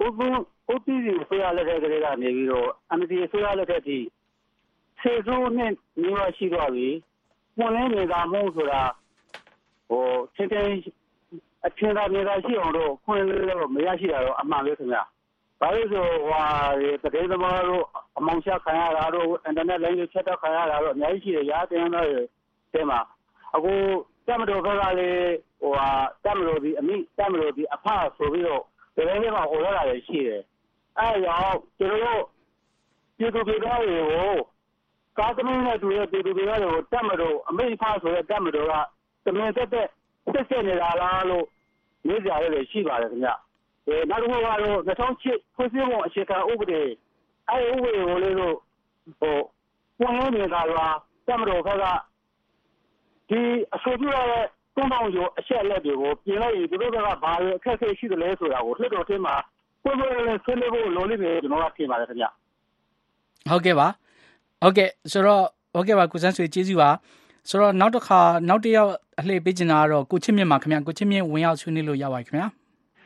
S17: ဦးဦးဦးတီးစီဆွေးရလက်ထက်ကလေးကနေပြီးတော့ အန်ဒီဆွေးရလက်ထက်ထိဆေးဆိုးနဲ့မျိုးရှိတော့ပြီပွန်လင်းနေတာမဟုတ်ဆိုတာဟိုသင်္ကေတအထင်သာနေတာရှိအောင်တော့ခွင့်လို့မရရှိတာတော့အမှန်ပဲခင်ဗျာဘာလို့ဆိုဟိုတကယ်သမားတို့အမောင်ချခံရတာတို့အင်တာနက်လိုင်းတွေဖြတ်တောက်ခံရတာတို့အများကြီးရှိတယ်ရာတင်တော့တဲမှာအခုတမတော်ဘက်ကလည်းဟိုဟာတမတော်ဒီအမိတမတော်ဒီအဖဆိုပြီးတော့ဒီလိုမျိုးမှာဟိုလာတာရှိတယ်အဲကြောင့်ကျွန်တော်တို့ပြည်သူပြည်သားတွေကိုကာသမင်းနဲ့တူရဲ့ပြည်သူပြည်သားတွေကိုတမတော်အမိဖဆိုတဲ့တမတော်ကတမင်တက်တက်ဆက်ဆက်နေတာလားလို့နေကြရတယ်ရှိပါတယ်ခင်ဗျအဲနောက်တစ်ခုကတော့၂၀၀၈ဖွဲ့စည်းပုံအခြေခံဥပဒေအဲဥပဒေကိုလည်းလို့ဟိုပွင့်လင်းနေတာလားတမတော်ဘက်ကဒီအဆိုပြုရတဲ့သုံးပေါင်းကျော်အချက်အလက်တွေကိုပြင်လိုက်ရင်ဒီလိုကဘာလဲအခက်အခဲရှိတယ်လဲဆိုတာကိုလွှတ်တော်ထဲမှာပုံမှန်လည်းဆွေးနွေးဖို့လိုလိမ့်မယ်ကျွန်တော်ကထင်ပါတယ်ခင်ဗျ
S14: ဟုတ်ကဲ့ပါဟုတ်ကဲ့ဆိုတော့ဟုတ်ကဲ့ပါကိုစန်းဆွေကျေးဇူးပါဆိုတော့နောက်တစ်ခါနောက်တစ်ယောက်အလှည့်ပေးချင်တာကတော့ကိုချစ်မြင့်ပါခင်ဗျကိုချစ်မြင့်ဝင်ရောက်ဆွေးနွေးလို့ရပါခင်ဗျာ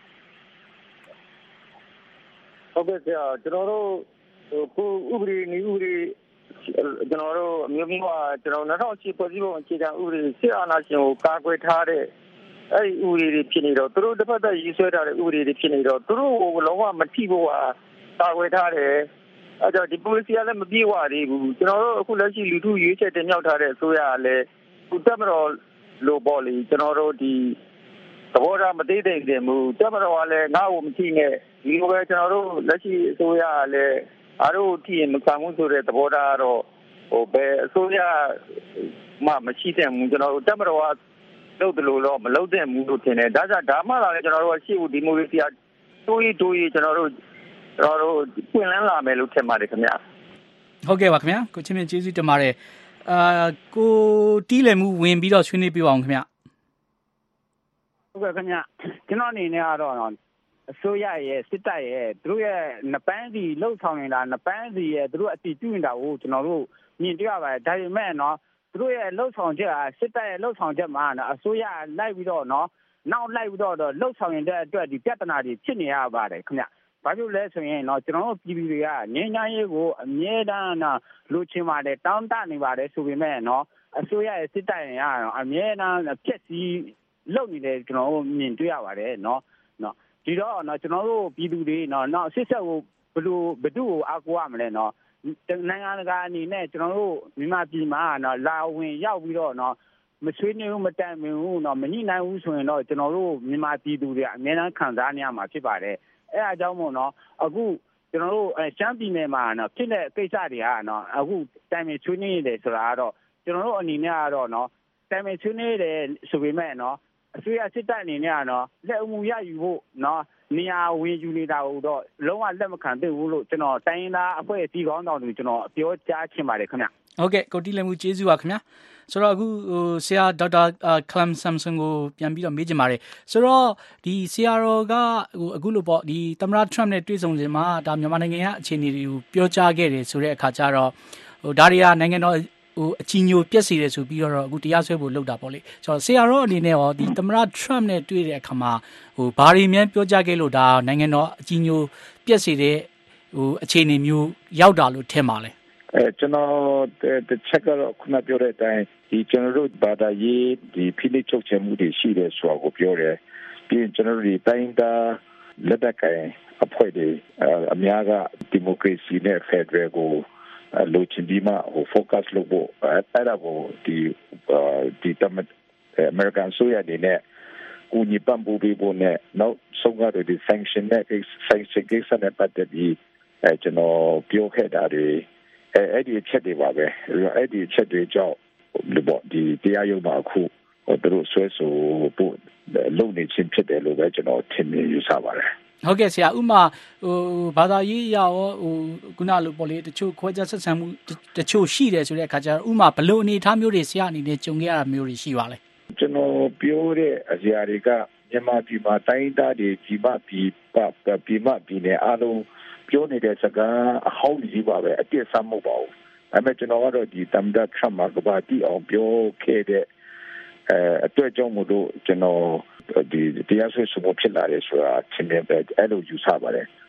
S18: ဟုတ်ကဲ့ဆရာကျွန်တော်တို့ဟိုဥပဒေနည်းဥပဒေကျွန်တော်တို့အမျိုးမျိုးကကျွန်တော်၂၀၀၈ဖွဲ့စည်းပုံအခြေခံဥပဒေစစ်အာဏာရှင်ကိုကာကွယ်ထားတဲ့အဲ့ဒီဥပဒေတွေဖြစ်နေတော့သူတို့တစ်ဖက်သက်ရေးဆွဲထားတဲ့ဥပဒေတွေဖြစ်နေတော့သူတို့ကိုလုံးဝမထိဖို့ဟာကာကွယ်ထားတယ်အဲ့တော့ဒီ policy ကလည်းမပြေဝသေးဘူးကျွန်တော်တို့အခုလက်ရှိလူထုရွေးချယ်တင်မြှောက်ထားတဲ့အစိုးရကလည်းသူတက်မတော်လို့ပေါ့လေကျွန်တော်တို့ဒီသဘောထားမသေးသေးတယ်မူတက်မတော်ကလည်းငါ့ကိုမထိနဲ့ဒီလိုပဲကျွန်တော်တို့လက်ရှိအစိုးရကလည်းအားတို့ထိရင်မခံဘူးဆိုတဲ့သဘောထားတော့ဟိုဘယ်အစိုးရမှမရှိတဲ့ဘူးကျွန်တော်တို့တက်မတော်ကလုပ်တယ်လို့တော့မလုပ်တဲ့ဘူးလို့ထင်တယ်ဒါကြောင့်ဒါမှလည်းကျွန်တော်တို့ရှေ့ဦးဒီမိုကရေစီအတိုးရီတိုးရီကျွန်တော်တို့ကျွန်တော်တို့ပြင်လန်းလာမယ်လို့ထင်ပါတယ်ခင်ဗျ
S14: ဟုတ်ကဲ့ပါခင်ဗျကိုချင်းမြင့်ကျေးဇူးတင်ပါတယ်အာကိုတီးလည်မှုဝင်ပြီးတော့ဆွေးနွေးပြအောင်ခင်ဗျ
S17: ဟုတ်ကဲ့ခင်ဗျကျွန်တော်အနေနဲ့ကတော့အစိုးရရဲ့စစ်တပ်ရဲ့သူတို့ရဲ့နပန်းစီလှုပ်ဆောင်နေတာနပန်းစီရဲ့သူတို့အတီးတူးနေတာကိုကျွန်တော်တို့မြင်တွေ့ရပါတယ်ဒါပေမဲ့နော်သူတို့ရဲ့လှုပ်ဆောင်ချက်ကစစ်တပ်ရဲ့လှုပ်ဆောင်ချက်မှာနော်အစိုးရလိုက်ပြီးတော့နော်နောက်လိုက်ပြီးတော့လှုပ်ဆောင်နေတဲ့အတွက်ဒီပြဿနာတွေဖြစ်နေရပါတယ်ခင်ဗျဘာလို့လဲဆိုရင်တော့ကျွန်တော်တို့ပြည်သူတွေကငြိမ်းချမ်းရေးကိုအမြဲတမ်းလိုချင်ပါတယ်တောင်းတနေပါတယ်ဆိုပေမဲ့နော်အစိုးရရဲ့စစ်တပ်ရဲ့အမြဲတမ်းဖြက်စီးလုပ်နေတယ်ကျွန်တော်တို့မြင်တွေ့ရပါတယ်နော်နော်ဒီတော့နော်ကျွန်တော်တို့ပြည်သူတွေနော်နောက်စစ်ဆက်ကိုဘယ်လိုဘယ်သူ့ကိုအားကိုးရမလဲနော်နိုင်ငံတကာအနေနဲ့ကျွန်တော်တို့မြန်မာပြည်မှာနော်လာဝင်ရောက်ပြီးတော့နော်မဆွေးနွေးဘူးမတန်မင်ဘူးနော်မညှိနှိုင်းဘူးဆိုရင်တော့ကျွန်တော်တို့မြန်မာပြည်သူတွေအများအားခံစားနေရမှာဖြစ်ပါတယ်အဲအားကြောင့်မို့နော်အခုကျွန်တော်တို့ရှမ်းပြည်နယ်မှာနော်ဖြစ်တဲ့ကိစ္စတွေကနော်အခုတိုင်ပင်ဆွေးနွေးနေတယ်ဆိုတာကတော့ကျွန်တော်တို့အနေနဲ့ကတော့နော်တိုင်ပင်ဆွေးနွေးတယ်ဆိုပေမဲ့နော်အစိုးရစစ်တပ်အနေနဲ့ကတော့လက်အမှုရယူဖို့နော်နေရာဝင်ယူနေတာကိုတော့လုံးဝလက်မခံသင့်ဘူးလို့ကျွန်တော်တိုင်းရင်းသားအဖွဲ့အစည်းကောင်းဆောင်တွေကျွန်တော်ပြောကြားချင်ပါတယ်ခင်ဗျ
S14: ဟုတ်ကဲ့ကိုတီးလည်မှုကျေးဇူးပါခင်ဗျာဆိုတော့အခုဟိုဆရာဒေါက်တာကလမ်ဆမ်ဆန်ကိုပြန်ပြီးတော့မေးချင်ပါတယ်ဆိုတော့ဒီဆရာတော်ကဟိုအခုလိုပေါ့ဒီသမ္မတထရမ့်နဲ့တွေ့ဆုံစဉ်မှာဒါမြန်မာနိုင်ငံရဲ့အခြေအနေတွေကိုပြောကြားခဲ့တယ်ဆိုတဲ့အခါကျတော့ဟိုဒါတွေကနိုင်ငံတော်ဟိုအချီညိုပြက်စီတယ်ဆိုပြီးတော့အခုတရားစွဲဖို့လုပ်တာပေါ့လေဆိုတော့ဆရာတော်အနေနဲ့ရောဒီသမ္မတထရမ့်နဲ့တွေ့တဲ့အခါမှာဟိုဘာတွေများပြောကြားခဲ့လို့ဒါနိုင်ငံတော်အချီညိုပြက်စီတဲ့ဟိုအခြေအနေမျိုးရောက်တာလို့ထင်ပါလဲ
S15: အဲကျွန်တော်တစ်ချက်ကတော့ခုနပြောတဲ့အတိုင်းဒီကျွန်တော်တို့ဘာသာရေးဒီဖိနှိပ်ချုပ်ချယ်မှုတွေရှိတယ်ဆိုတာကိုပြောတယ်ပြီးရင်ကျွန်တော်တို့ဒီတိုင်းတာလက်တကိုင်အဖွဲ့တွေအများကဒီမိုကရေစီနဲ့ဖက်ဒရယ်ကိုလိုချင်ပြီးမှဟို focus လုပ်ဖို့အဲ့ဒါကိုဒီဒီတမန်အမေရိကန်ဆိုရတဲ့နဲ့ကိုညပံပူပြီးပေါ်နဲ့နောက်ဆုံးကတော့ဒီ sanction နဲ့ sanction ကိစ္စနဲ့ပတ်သက်ပြီးအဲကျွန်တော်ပြောခဲ့တာတွေအဲ့ဒီချက်တွေပါပဲအဲ့ဒီချက်တွေကြောင့်ဒီပေါ့ဒီတရားရုံးမှာအခုတို့ဆွဲဆိုဖို့လုပ်နေခြင်းဖြစ်တယ်လို့ပဲကျွန်တော်ထင်မြင်ယူဆပါတယ်
S14: ဟုတ်ကဲ့ဆရာဥမာဟိုဘာသာရေးရောဟိုခုနလိုပေါ့လေတချို့ခွဲခြားဆက်ဆံမှုတချို့ရှိတယ်ဆိုတဲ့အခါကျတော့ဥမာဘလို့အနေထားမျိုးတွေဆရာအနေနဲ့ကြုံခဲ့ရတာမျိုးတွေရှိပါလဲ
S15: ကျွန်တော်ပြောတဲ့အရာတွေကမြန်မာပြည်မှာတိုင်းသားတွေကြီးပါပြည်ပပြည်မပြည်နယ်အားလုံးပြောနေတဲ့စကားအဟောင်းကြီးပါပဲအပြည့်စမ်းမဟုတ်ပါဘူး။အဲ့မဲ့ကျွန်တော်ကတော့ဒီတမ်ဒတ်ထရမကဘာတီအောင်ပြောခဲ့တဲ့အဲအတွေ့အကြုံမို့လို့ကျွန်တော်ဒီတရားစွဲဆိုမှုဖြစ်လာတယ်ဆိုတာသင်တယ်ပဲအဲ့လိုယူဆပါတယ်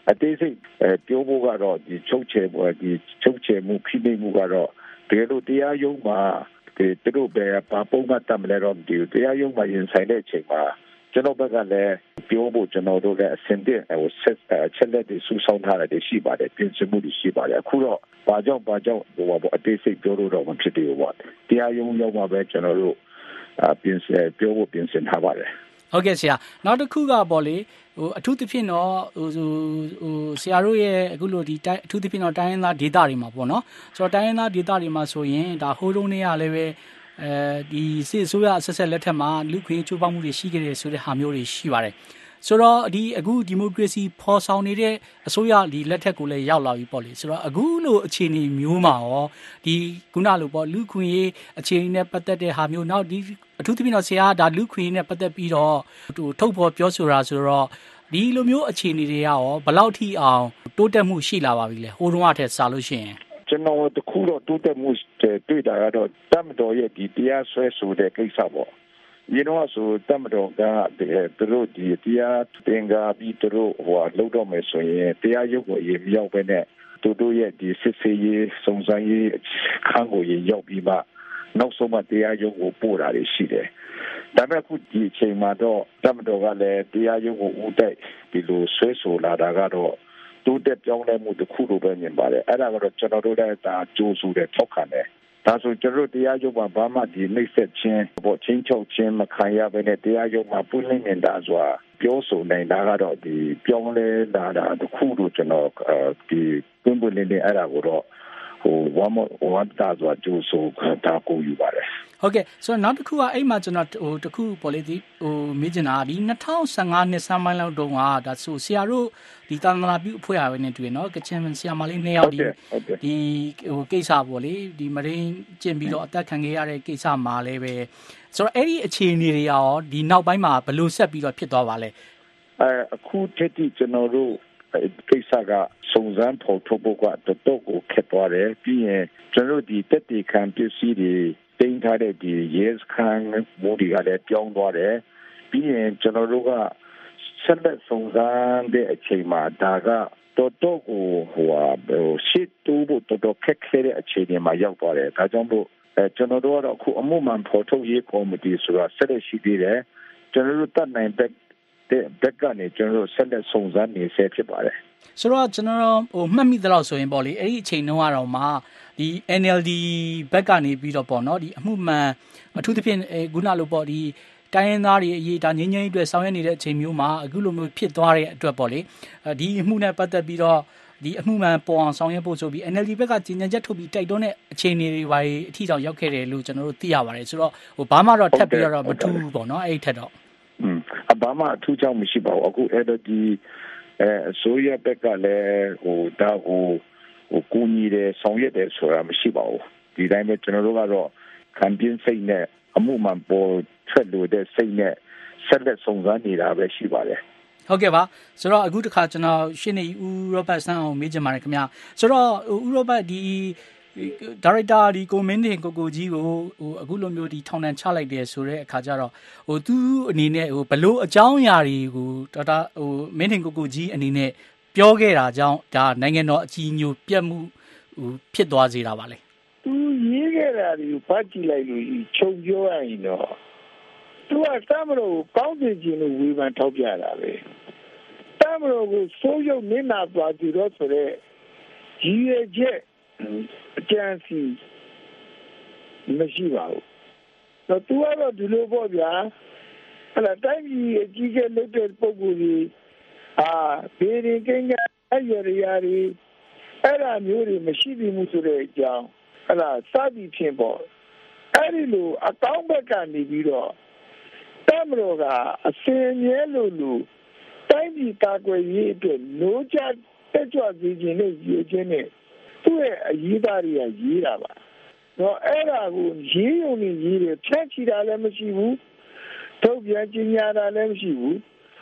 S15: အသေးစိတ်ပြောဖို့ကတော့ဒီချုပ်ချယ်ဒီချုပ်ချယ်မှုဖိနှိပ်မှုကတော့တကယ်လို့တရားရုံးမှာသူတို့ပဲပါပုံမှန်တမ်းလဲတော့ဒီတရားရုံးမှာရင်ဆိုင်တဲ့အချိန်မှာကျွန်တော်ဘက်ကလည်းပြောဖို့ကျွန်တော်တို့လည်းအစင်တဲ့ဟိုဆက်ချက်လက်တွေစူးစောင်းထားတယ်ရှိပါတယ်ပြင်ဆင်မှုတွေရှိပါတယ်အခုတော့ဘာကြောင့်ဘာကြောင့်ဟိုအသေးစိတ်ပြောလို့တော့မဖြစ်သေးဘူးပေါ့တရားရုံးရောက်မှာပဲကျွန်တော်တို့ပြင်ဆင်ပြောဖို့ပြင်ဆင်ထားပါတယ်
S14: ဟုတ်ကဲ့ဆရာနောက်တစ်ခုကပေါ့လေဟိုအထူးသဖြင့်တော့ဟိုဟိုဆရာတို့ရဲ့အခုလိုဒီအထူးသဖြင့်တော့တိုင်းရင်းသားဒေသတွေမှာပေါ့နော်ဆိုတော့တိုင်းရင်းသားဒေသတွေမှာဆိုရင်ဒါဟိုးတုံးတွေကလည်းပဲအဲဒီစစ်အစိုးရအဆက်ဆက်လက်ထက်မှာလူခွေချိုးဖောက်မှုတွေရှိခဲ့တယ်ဆိုတဲ့ဟာမျိုးတွေရှိပါတယ်ဆိုတော့ဒီအခုဒီမိုကရေစီဖော်ဆောင်နေတဲ့အစိုးရဒီလက်ထက်ကိုလည်းရောက်လာပြီပေါ့လေဆိုတော့အခုလိုအခြေအနေမျိုးမှာရောဒီခုနလိုပေါ့လူခွေအခြေအနေနဲ့ပတ်သက်တဲ့ဟာမျိုးနောက်ဒီအထူးသဖြင့်တော့ဆရာဒါလူခွေနဲ့ပတ်သက်ပြီးတော့ထုတ်ဖော်ပြောဆိုတာဆိုတော့ဒီလိုမျိုးအခြေအနေတွေရောဘယ်လောက်ထိအောင်တိုးတက်မှုရှိလာပါပြီလဲဟိုတုန်းကထက်စားလို့ရှိရင်
S15: ကျွန်တော်တခုတော့တိုးတက်မှုတွေ့တာကတော့တမတော်ရဲ့ဒီတရားဆွဲဆိုတဲ့ကိစ္စပေါ့ဒီတော့ဆိုတမတော်ကသူတို့ဒီတရားတင်ကပြီးသူတို့ဟိုလောက်တော့မယ်ဆိုရင်တရားရုပ်ကိုရေမြောက်ပဲနဲ့သူတို့ရဲ့ဒီစစ်စေးရေးစုံစမ်းရေးခန်းကိုရေရောက်ပြီးမှနောက်ဆုံးမှတရားရုပ်ကိုပို့တာရှိတယ်ဒါပေမဲ့အခုဒီအချိန်မှာတော့တမတော်ကလည်းတရားရုပ်ကိုဦးတိုက်ဒီလိုဆွဲဆိုလာတာကတော့တိုးတက်ပြောင်းလဲမှုတစ်ခုလိုပဲမြင်ပါတယ်အဲ့ဒါကတော့ကျွန်တော်တို့လည်းဒါကြိုးဆိုတဲ့ထောက်ခံတယ်ဒါဆိုကျွန်တော်တရားရုံးမှာဘာမှဒီနှိမ့်ဆက်ခြင်းပေါ့ချင်းချုပ်ခြင်းမခံရဘဲနဲ့တရားရုံးမှာပွင့်လင်းနေတာဆိုတာပြောဆိုနိုင်တာကတော့ဒီပြောင်းလဲလာတာတစ်ခုလို့ကျွန်တော်ဒီပွင့်ပွင့်လင်းလင်းအဲ့ဒါကိုတော့ဟိုဝမ်းဝမ်းတာဆိုတာကြိုးဆိုတာကိုယူပါတယ်
S14: ဟုတ်ကဲ့ဆိုတော့နောက်တစ်ခုကအဲ့မှာကျွန်တော်ဟိုတစ်ခုပေါ်လေဒီဟိုမေးချင်တာဒီ၂၀၁၅နှစ်ဆန်းပိုင်းလောက်တုန်းကဒါဆိုဆရာတို့ဒီသာသနာပြုအဖွဲ့အစည်းနဲ့တွေ့နော်ကချင်ဆရာမလေးနှစ်ယောက်ဒီဒီဟိုကိစ္စပေါ့လေဒီမရင်းကျင်ပြီးတော့အသက်ခံခဲ့ရတဲ့ကိစ္စမှာလည်းပဲဆိုတော့အဲ့ဒီအခြေအနေတွေရောဒီနောက်ပိုင်းမှာဘယ်လိုဆက်ပြီးတော့ဖြစ်သွားပါလဲ
S15: အဲအခုတည်းကျွန်တော်တို့ကိစ္စကစုံစမ်းဖော်ထုတ်ဖို့ကတော်တော်ကိုခက်သွားတယ်ပြီးရင်ကျွန်တော်ဒီတက်တီခံပစ္စည်းတွေတင်ထားတဲ့ဒီ yes ခံမိုးတွေကလည်းပြောင်းသွားတယ်ပြီးရင်ကျွန်တော်တို့ကဆက်လက်စုံစမ်းတဲ့အချိန်မှာဒါကတော်တော်ကိုဟိုရှစ်တူဖို့တော်တော်ခက်ခဲတဲ့အခြေအနေမှာရောက်သွားတယ်ဒါကြောင့်မို့အဲကျွန်တော်တို့ကတော့အခုအမှုမှန်ဖော်ထုတ်ရေးကော်မတီဆိုတာဆက်လက်ရှိသေးတယ်ကျွန်တော်တို့တတ်နိုင်တဲ့ဘက်ကနေကျွန်တော်ဆက်လက်စုံစမ်းနေဆဲဖြစ်ပါတယ်
S14: ဆိုတော့ကျွန်တော်ဟိုမှတ်မိသလောက်ဆိုရင်ပေါ့လေအဲ့ဒီအချိန်တုန်းကတော့မှဒီ N L D ဘက်ကနေပြီးတော့ပေါ့နော်ဒီအမှုမှန်အထူးသဖြင့်ခုနလိုပေါ့ဒီတိုင်းရင်းသားတွေအရေးဒါငင်းငင်းအတွက်ဆောင်ရွက်နေတဲ့အချိန်မျိုးမှာအခုလိုမျိုးဖြစ်သွားတဲ့အတွက်ပေါ့လေဒီအမှုနဲ့ပတ်သက်ပြီးတော့ဒီအမှုမှန်ပေါ်အောင်ဆောင်ရွက်ဖို့ဆိုပြီး N L D ဘက်ကကြီးညာချက်ထုတ်ပြီးတိုက်တွန်းတဲ့အခြေအနေတွေပါအထီးတောင်ရောက်ခဲ့တယ်လို့ကျွန်တော်တို့သိရပါတယ်ဆိုတော့ဟိုဘာမှတော့ထပ်ပြီးတော့မထူးဘူးပေါ့နော်အဲ့ဒီထက်တော့
S15: อืมအဘာမှအထူးကြောင့်မရှိပါဘူးအခု N L D အဲဆိုရဘက်ကလည်းဟိုဒါဟိုဟိုကိုကြီးတဲ့ဆောင်ရွက်တယ်ဆိုတာမရှိပါဘူးဒီတိုင်းပဲကျွန်တော်တို့ကတော့ခံပြင်းစိတ်နဲ့အမှုမှန်ပေါ်ထွက်လို့တဲ့စိတ်နဲ့ဆက်လက်စုံစမ်းနေတာပဲရှိပါတယ်
S14: ဟုတ်ကဲ့ပါဆိုတော့အခုတစ်ခါကျွန်တော်ရှင်းနေဦးရောဘတ်ဆန်းအောင်မေးချင်ပါတယ်ခင်ဗျာဆိုတော့ဦးရောဘတ်ဒီဒါရိုက်တာဒီကိုမင်းတင်ကိုကိုကြီးကိုဟိုအခုလိုမျိုးဒီထောင်ဒဏ်ချလိုက်တယ်ဆိုတဲ့အခါကျတော့ဟိုသူအနေနဲ့ဟိုဘလို့အကြောင်းအရာတွေကိုဒေါက်တာဟိုမင်းတင်ကိုကိုကြီးအနေနဲ့ပြောခဲ့တာကြောင့်ဒါနိုင်ငံတော်အကြီးညိုပြတ်မှုဟိုဖြစ်သွားစေတာပါလေ
S15: သူရေးခဲ့တာဒီဖတ်ကြည့်လိုက်လို့ခြုံပြောရရင်တော့သူကတမလို့ကောင်းစီခြင်းလို့ဝေဖန်ထောက်ပြတာပဲတမလို့ကိုစိုးရုပ်နေနာသွားကြည့်တော့ဆိုတဲ့ကြီးရဲ့ချက်အကျဉ်းစီမရှိပါဘူးတော့သူကတော့ဒီလိုပေါ့ဗျာအဲ့ဒါတိုင်းပြည်အကြီးကျယ်လုပ်တဲ့ပုံစံကြီးအာဘေးရင်ကင်းကအရရရာတွေအဲ့ဒါမျိုးတွေမရှိဘူးမှုဆိုတဲ့အကြောင်းအဲ့ဒါစသည်ဖြင့်ပေါ့အဲ့ဒီလိုအကောင်းဘက်ကနေပြီးတော့တမလို့ကအစင်မြဲလို့လို့တိုင်းပြည်ကာကွယ်ရေးအတွက်လိုချတက်ကြွစေခြင်းနဲ့ရည်ချင်းနဲ့သူ့ရဲ့အရေးသားတွေကရေးတာပါတော့အဲ့ဒါကိုရေးရုံနဲ့ရေးတယ်ဖြတ်ချီတာလည်းမရှိဘူးထုတ်ပြန်ကြေညာတာလည်းမရှိဘူး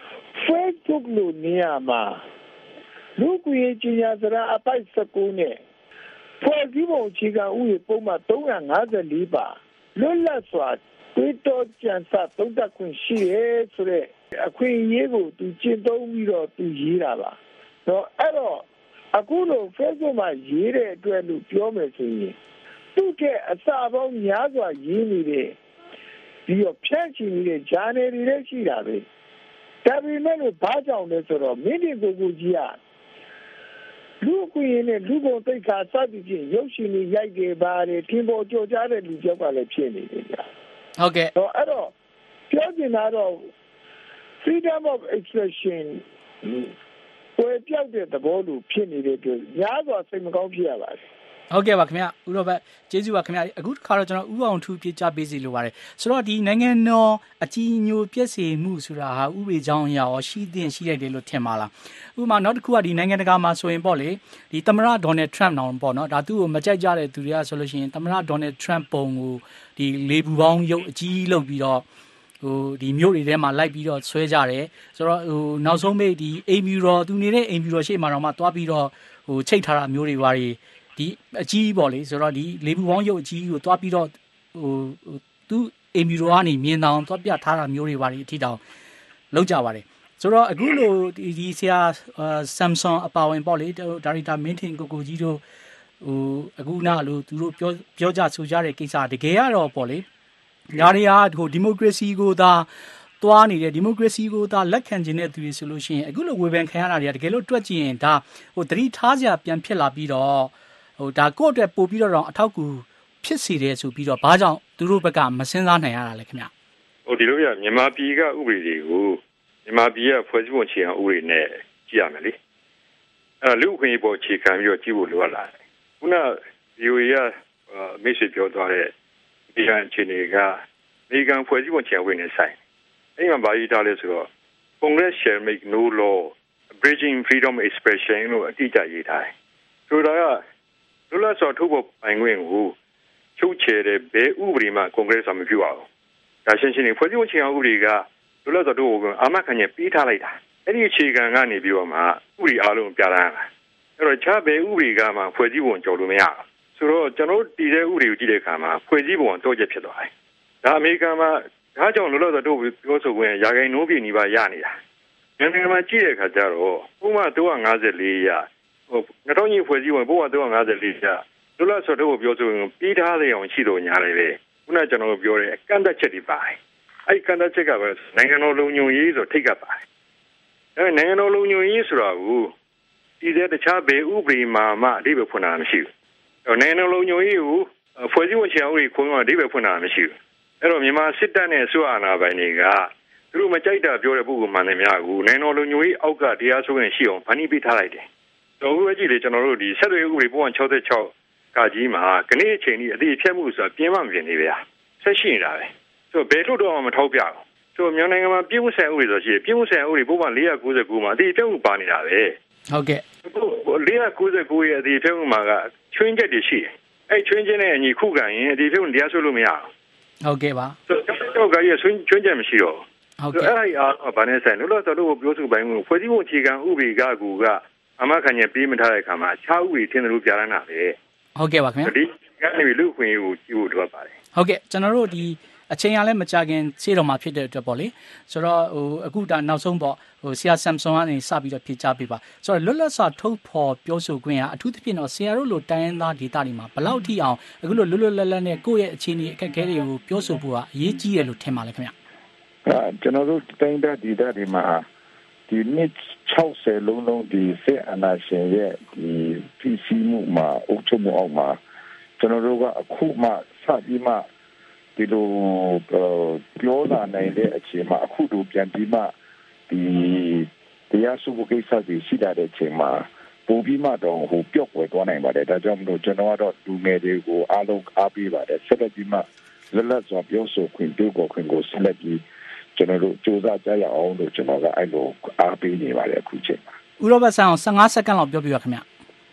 S15: Facebook လို့နေရာမှာလူကြီးကြေညာစရာအပိုက်၁၉နဲ့ဖွဲ့စည်းပုံအခြေခံဥပဒေပုံမှန်၃၅၄ပါလွတ်လပ်စွာတွေးတောကြံစသုံးသပ်ခွင့်ရှိရဲဆိုတဲ့အခွင့်အရေးကိုသူကျင့်သုံးပြီးတော့သူရေးတာပါတော့အဲ့တော့အခုလို Facebook မှာရေးတဲ့အတွက်လို့ပြောမယ်ဆိုရင်သူ့ရဲ့အစာပေါင်းများစွာရေးနေတဲ့ပြီးတော့ဖြန့်ချီနေတဲ့ journal တွေလည်းရှိတာပဲဒါပေမဲ့လို့ဘာကြောင့်လဲဆိုတော့မိမိကိုယ်ကိုကြီးကလူကိုရင်းနဲ့လူကိုသိက္ခာစသည်ဖြင့်ရုပ်ရှင်တွေရိုက်တယ်ပါတယ်ထင်ပေါ်ကြော်ကြားတဲ့လူကြောက်ကလည်းဖြစ်နေတယ်ကြာ
S14: ဟုတ်ကဲ့
S15: တော့အဲ့တော့ပြောချင်တာတော့ freedom of expression ဝယ်ပြောက်တဲ့သဘောလိုဖြစ်နေတဲ့အတွက်များစွာစိတ်မကောင်းဖြစ်ရပါတယ်
S14: ဟုတ်ကဲ့ပါခင်ဗျာဦးရောဘတ်ကျေးဇူးပါခင်ဗျာအခုတစ်ခါတော့ကျွန်တော်ဦးအောင်ထူးပြကြပေးစီလိုပါတယ်ဆိုတော့ဒီနိုင်ငံတော်အကြီးအညိုပြည့်စုံမှုဆိုတာဟာဥပဒေကြောင်းအရာရောရှိသင့်ရှိလိုက်တယ်လို့ထင်ပါလားဥပမာနောက်တစ်ခုကဒီနိုင်ငံတကာမှာဆိုရင်ပေါ့လေဒီသမ္မတဒေါ်နယ်ထရမ့်နောင်ပေါ့နော်ဒါသူ့ကိုမကြိုက်ကြတဲ့သူတွေကဆိုလို့ရှိရင်သမ္မတဒေါ်နယ်ထရမ့်ပုံကိုဒီလေပူပေါင်းရုပ်အကြီးလုပ်ပြီးတော့ဟိုဒီမြို့တွေထဲမှာလိုက်ပြီးတော့ဆွဲကြတယ်ဆိုတော့ဟိုနောက်ဆုံးမိတ်ဒီအိမ်မြူတော်သူနေတဲ့အိမ်မြူတော်ရှေ့မှာတော့မှသွားပြီးတော့ဟိုချိတ်ထားတာမျိုးတွေပါတွေဒီအကြီးပေါ့လေဆိုတော့ဒီလေပူပေါင်းရုပ်အကြီးကိုသွားပြီးတော့ဟိုသူအိမ်မြူတော်ကနေမြင်တောင်သွားပြထားတာမျိုးတွေပါတွေအထီတောင်လောက်ကြပါတယ်ဆိုတော့အခုလိုဒီဒီဆရာ Samsung အပါဝင်ပေါ့လေဒါရီတာမင်းထင်ကိုကိုကြီးတို့ဟိုအခုနာလို့သူတို့ပြောပြောကြဆိုကြတဲ့ကိစ္စတကယ်ကတော့ပေါ့လေညာရီဟာဟိုဒီမိုကရေစီကိုသာသွားနေတဲ့ဒီမိုကရေစီကိုသာလက်ခံခြင်းတဲ့သူတွေဆိုလို့ရှိရင်အခုလိုဝေဖန်ခံရတာတွေကတကယ်လို့တွက်ကြည့်ရင်ဒါဟိုသတိထားစရာပြန်ဖြစ်လာပြီးတော့ဟိုဒါကိုယ့်အတွက်ပို့ပြီးတော့အထောက်ကူဖြစ်စေတယ်ဆိုပြီးတော့ဘာကြောင့်သူတို့ဘက်ကမစင်းစားနိုင်ရတာလဲခင်ဗျ
S16: ဟိုဒီလိုရမြန်မာပြည်ကဥပဒေတွေကိုမြန်မာပြည်ကဖွဲ့စည်းပုံအခြေခံဥပဒေနဲ့ကြည့်ရမယ်လေအဲ့လူ့အခွင့်အရေးပေါ်အခြေခံပြီးတော့ကြည့်ဖို့လိုအပ်လာတယ်ခုန ဗီအိုအေ ကမိတ်ဆွေပြောသွားတဲ့ဒီကအခြေအနေကအမေရိကန်ဖွဲ့စည်းပုံအခြေခံဥပဒေနဲ့ဆိုင်အဲ့မှာဘာရေးထားလဲဆိုတော့ Congress shall make no law abridging freedom of expression လို့အတိအကျရေးထားတယ်ဆိုတာကလူလာစောထုတ်ဖို့ပိုင်ခွင့်ကိုချုပ်ချယ်တဲ့ဘယ်ဥပဒေမှ Congress ကမပြုအောင်ဒါရှင်းရှင်းလေးဖွဲ့စည်းပုံအခြေခံဥပဒေကလူလာစောထုတ်ဖို့အာမခံချက်ပေးထားလိုက်တာအဲ့ဒီအခြေခံကနေပြီးတော့မှဥပဒေအားလုံးပြလာတာအဲ့တော့ခြားဘယ်ဥပဒေကမှဖွဲ့စည်းပုံကြော်လို့မရဘူးဆိုတော့ကျွန်တော်တည်တဲ့ဥပဒေကိုကြည့်တဲ့အခါမှာဖွဲ့စည်းပုံတော့ချက်ဖြစ်သွားတယ်ဒါအမေရိကန်မှာဒါကြောင့်လူလာစောထုတ်ပြောဆိုခွင့်ရာဂိုင်နှိုးပြည်နေပါရနေတာနိုင်ငံမှာကြည့်တဲ့အခါကျတော့ဥပမာ၃၅၄ရဟိုငတောင်းကြီးဖွဲ့စည်းပုံပုံမှန်၃၅၄ကျလူလာစောတော့ပြောဆိုရင်ပြီးထားတဲ့အောင်ရှိတော့ညာလေပဲခုနကကျွန်တော်ပြောတဲ့အကန့်အသတ်ချက်တွေပါတယ်အဲ့ကန့်အသတ်ချက်ကပဲနိုင်ငံတော်လုံခြုံရေးဆိုထိတ်ကပါတယ်အဲ့နိုင်ငံတော်လုံခြုံရေးဆိုတာကိုဒီတဲ့တခြားဘယ်ဥပဒေမှာမှအဓိပ္ပာယ်ဖွင့်တာမရှိဘူးအဲ့နိုင်ငံတော်လုံခြုံရေးကိုဖွဲ့စည်းပုံချအောင်ခွင့်အဓိပ္ပာယ်ဖွင့်တာမရှိဘူးအဲ့တော့မြန်မာစစ်တပ်နဲ့အစိုးရအာဏာပိုင်တွေကသူတို့မကြိုက်တာပြောတဲ့ပုဂ္ဂိုလ်မှန်တယ်များကိုနိုင်ငံတော်လုံခြုံရေးအောက်ကတရားစွဲရင်ရှိအောင်ဗန်နီးပေးထားလိုက်တယ်တော့ဦးကြီးလေကျွန်တော်တို့ဒီဆက်သွယ်ရေးဥပဒေပုံ၆၆ကကြီးမှာကနေ့အချိန်ကြီးအတိအဖြတ်မှုဆိုတာပြင်းမှမပြင်းနေဗျာဆက်ရှိနေတာပဲဆိုတော့ဘယ်လို့တော့မထောက်ပြဘူးဆိုတော့မြန်မာနိုင်ငံမှာပြည်မှုဆိုင်ဥပဒေဆိုရှိတယ်ပြည်မှုဆိုင်ဥပဒေပုံမှန်၄၉၉မှာအတိအဖြတ်မှုပါနေတာပဲ
S14: ဟုတ်ကဲ့
S16: ၄၉၉ရဲ့အတိအဖြတ်မှုမှာကချွင်းချက်တွေရှိတယ်အဲ့ချွင်းချက်နဲ့အညီခုခံရင်အတိအဖြတ်မှုတရားစွဲလို့မရဘူး
S14: ဟုတ်ကဲ့ပါ
S16: ဆိုတော့ကကြီးချွင်းချွင်းချက်မရှိတော့
S14: ဟုတ်ကဲ့
S16: အဲ့ဒီအားဘာနဲ့ဆိုင်လို့တော့တို့ပြောဆိုပိုင်းကိုဖွဲ့စည်းပုံအခြေခံဥပဒေကကူကအမခံချက်ပေးမထားတဲ့အခါမှာခြားဥပဒေထင်တယ်လို့ပြရတာပဲ
S14: ဟုတ်ကဲ့ပါခင်ဗျာ
S16: ဒီကနေပြီးလူ့ခွင့်ကိုကြည့်ဖို့လိုပါတယ်
S14: ဟုတ်ကဲ့ကျွန်တော်တို့ဒီအချိန်ရလဲမကြခင်ရှေ့တော်မှာဖြစ်တဲ့အတွက်ပေါ့လေဆိုတော့ဟိုအခုဒါနောက်ဆုံးပေါ့ဟိုဆရာ Samsung ကနေစပြီးတော့ဖြေချပေးပါဆိုတော့လွတ်လပ်စွာထုတ်ဖော်ပြောဆိုခွင့်ကအထူးသဖြင့်တော့ဆရာတို့လိုတိုင်းရင်းသားဒေသတွေမှာဘယ်လောက်ထိအောင်အခုလိုလွတ်လွတ်လပ်လပ်နဲ့ကိုယ့်ရဲ့အခြေအနေအခက်အခဲတွေကိုပြောဆိုဖို့ကအရေးကြီးတယ်လို့ထင်ပါလေခင်ဗျာ
S15: အဲကျွန်တော်တို့တိုင်းဒေသဒေသတွေမှာဒီနှစ်၆၀လုံးလုံးဒီစစ်အာဏာရှင်ရဲ့ဒီပြည်စည်းမှုမှာအုပ်ချုပ်မှုအောက်မှာကျွန်တော်တို့ကအခုမှစပြီးမှဒီလိုပြောလာနိုင်တဲ့အခြေမှာအခုတို့ပြန်ပြီးမှဒီတရားစုဖို့ကိစ္စတွေရှိတဲ့အချိန်မှာပိုပြီးမှတော့ဟိုပြော့ကွယ်သွားနိုင်ပါတယ်ဒါကြောင့်မလို့ကျွန်တော်ကတော့လူငယ်တွေကိုအားလုံးအားပေးပါတယ်ဆက်လက်ပြီးမှလက်လက်စွာပြောဆိုခွင့်တို့ကိုခွင့်ကိုဆက်လက်ပြီးကျွန်တော်တို့စူးစမ်းကြရအောင်လို့ကျွန်တော်ကအဲ့လိုအားပေးနေပါတယ်အခုချိန်မှာ
S14: ဦးရောဘတ်ဆန်အောင်၁၅စက္ကန့်လောက်ပြောပြပါခင်ဗျ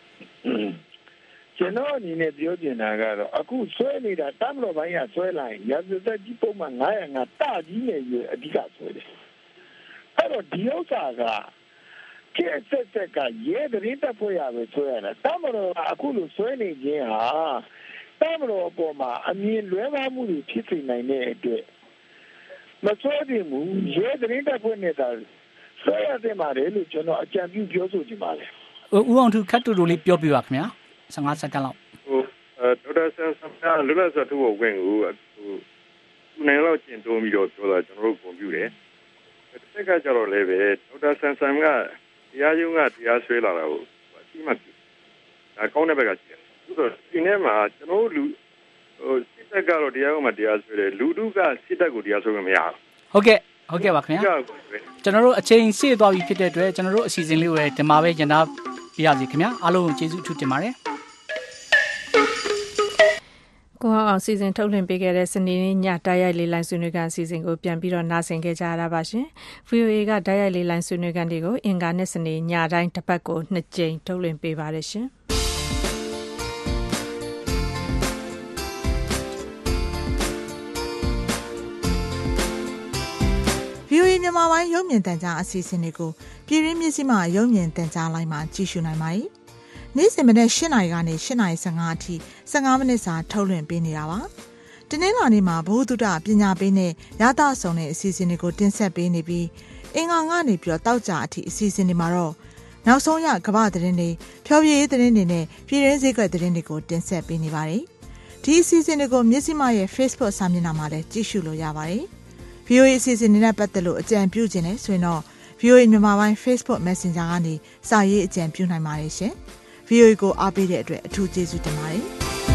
S15: ကျွန်တော်အနေနဲ့ပြောချင်တာကတော့အခုဆွဲနေတာတမ်းလို့ပိုင်းကဆွဲလိုက်ရာဇသက်ကြီးပုံမှန်၅၀၅တကြီးနဲ့ရအဓိကဆွဲတယ်အဲ့တော့ဒီဥစ္စာကကဲဆက်ဆက်ကရဲတရင်တက်ဖွဲ့ရပဲဆွဲရတာတမ်းလို့အခုလိုဆွဲနေခြင်းဟာတမ်းလို့အပေါ်မှာအမြင်လွဲမှားမှုတွေဖြစ်စေနိုင်တဲ့အတွက်မဆွဲခြင်းမူရဲတရင်တက်ဖွဲ့နေတာစဆွဲရတဲ့ပါတယ်လို့ကျွန်တော်အကြံပြုပြောဆိုချင်ပါတယ်
S14: ဦးအောင်သူခတ်တူတူလေးပြောပြပါခင်ဗျာfifteenစက္ကန့်လောက်
S16: ဟိုဒေါက်တာဆန်ဆန်ကလွတ်လပ်စွာထုတ်ဖို့ဝင်ကိုဟိုနိုင်တော့ကျင့်သုံးပြီးတော့ပြောတာကျွန်တော်တို့ကွန်ပျူတာတစ်ခါကျတော့လည်းပဲဒေါက်တာဆန်ဆန်ကတရားရုံးကတရားစွဲလာတာကိုအတိမပြုဒါကောင်းတဲ့ဘက်ကရှိတယ်ဆိုတော့ဒီနေ့မှာကျွန်တော်တို့လူဟိုစစ်တပ်ကတော့တရားရုံးမှာတရားစွဲတယ်လူထုကစစ်တပ်ကိုတရားစွဲမရဘူး
S14: ဟုတ်ကဲ့ဟုတ်ကဲ့ပါခင်ဗျာကျွန်တော်တို့အချိန်ရှေ့သွားပြီဖြစ်တဲ့အတွက်ကျွန်တော်တို့အစီအစဉ်လေးကိုဒီမှာပဲညနာပြရစီခင်ဗျာအားလုံးကျေးဇူးအထူးတင်ပါတယ်
S2: ကိုအောင်စီစဉ်ထုတ်လွှင့်ပေးခဲ့တဲ့စနေနေ့ညတိုက်ရိုက်လေးလိုင်းဆွေးနွေးကန်အစီအစဉ်ကိုပြန်ပြီးတော့နားဆင်ခဲ့ကြရတာပါရှင် ဗွီအိုအေ ကတိုက်ရိုက်လေးလိုင်းဆွေးနွေးကန်တွေကိုအင်္ဂါနဲ့စနေညတိုင်းတစ်ပတ်ကိုနှစ်ကြိမ်ထုတ်လွှင့်ပေးပါတယ်ရှင်
S6: ဗွီအိုအေမြန်မာပိုင်းရုပ်မြင်သံကြားအစီအစဉ်တွေကိုပြည်ရင်းမြစည်းမရုပ်မြင်သံကြားလိုင်းမှာကြည့်ရှုနိုင်ပါတယ်နေ့စဉ်မနေ့၈နာရီကနေ၈နာရီ၁၅အထိ၁၅မိနစ်စာထုတ်လွှင့်ပေးနေတာပါ။ဒီနေ့လာနေမှာဘုဒ္ဓပညာပေးနဲ့ရသဆောင်တဲ့အစီအစဉ်တွေကိုတင်ဆက်ပေးနေပြီးအင်္ဂါကနေပြီးတော့တောက်ကြအထိအစီအစဉ်တွေမှာတော့နောက်ဆုံးရကမ္ဘာသတင်းတွေဖျော်ဖြေရေးသတင်းတွေနဲ့ပြည်ရင်းစည်းကွက်သတင်းတွေကိုတင်ဆက်ပေးနေပါတယ်။ဒီအစီအစဉ်တွေကိုမြစည်းမရဲ့ Facebook စာမျက်နှာမှာလည်းကြည့်ရှုလို့ရပါတယ်။ ဗွီအိုအေ အစီအစဉ်တွေနဲ့ပတ်သက်လို့အကြံပြုခြင်းနဲ့ဆိုရင်တော့ ဗွီအိုအေ မြန်မာပိုင်း Facebook Messenger ကနေစာရေးအကြံပြုနိုင်ပါတယ်ရှင်။ ဗွီအိုအေ ကိုအားပေးတဲ့အတွက်အထူးကျေးဇူးတင်ပါတယ်။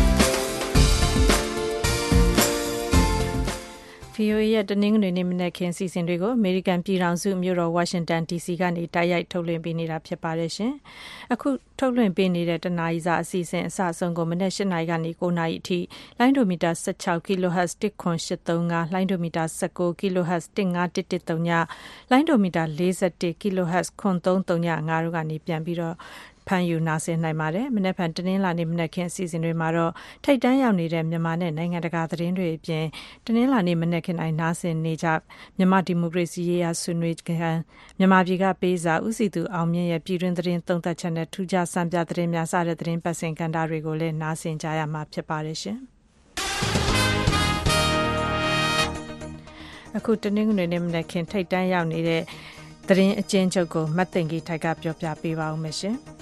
S2: ဗွီအိုအေ ရဲ့တနင်္ဂနွေနေ့မနက်ခင်းစီစဉ်တွေကိုအမေရိကန်ပြည်ထောင်စုမြို့တော်ဝါရှင်တန် ဒီစီ ကနေတိုက်ရိုက်ထုတ်လွှင့်ပေးနေတာဖြစ်ပါတယ်ရှင်။အခုထုတ်လွှင့်ပေးနေတဲ့တနာရီစာအစီအစဉ်အစအဆုံးကိုမနက်၈နာရီကနေ၉နာရီအထိလိုင်းဒိုမီတာ၁၆ kHz တစ်ခွန်၈၃၅လိုင်းဒိုမီတာ၁၉ kHz တစ်၅၁၁၃ညလိုင်းဒိုမီတာ၄၁ kHz ခွန်၃၃၅တို့ကနေပြန်ပြီးတော့ဖန်ယူနာဆင်နိုင်ပါတယ်။မနေ့ဖန်တနင်္လာနေ့မနက်ခင်းအစီအစဉ်တွေမှာတော့ထိတ်တန်းရောက်နေတဲ့မြန်မာနဲ့နိုင်ငံတကာသတင်းတွေအပြင်တနင်္လာနေ့မနက်ခင်းတိုင်းနာဆင်နေကြမြန်မာဒီမိုကရေစီရေးရာဆွေးနွေးခံမြန်မာပြည်ကပေးစာဦးစီသူအောင်မြင့်ရဲ့ပြည်တွင်းသတင်းသုံးသပ်ချက်နဲ့ထူးခြားစံပြသတင်းများစတဲ့သတင်းပတ်စင်ကန်တာတွေကိုလည်းနာဆင်ကြရမှာဖြစ်ပါတယ်ရှင်။အခုတနင်္ဂနွေနေ့မနက်ခင်းထိတ်တန်းရောက်နေတဲ့သတင်းအကျဉ်းချုပ်ကိုမတ်သိင်ကြီးထိုက်ကပြောပြပေးပါဦးမယ်ရှင်။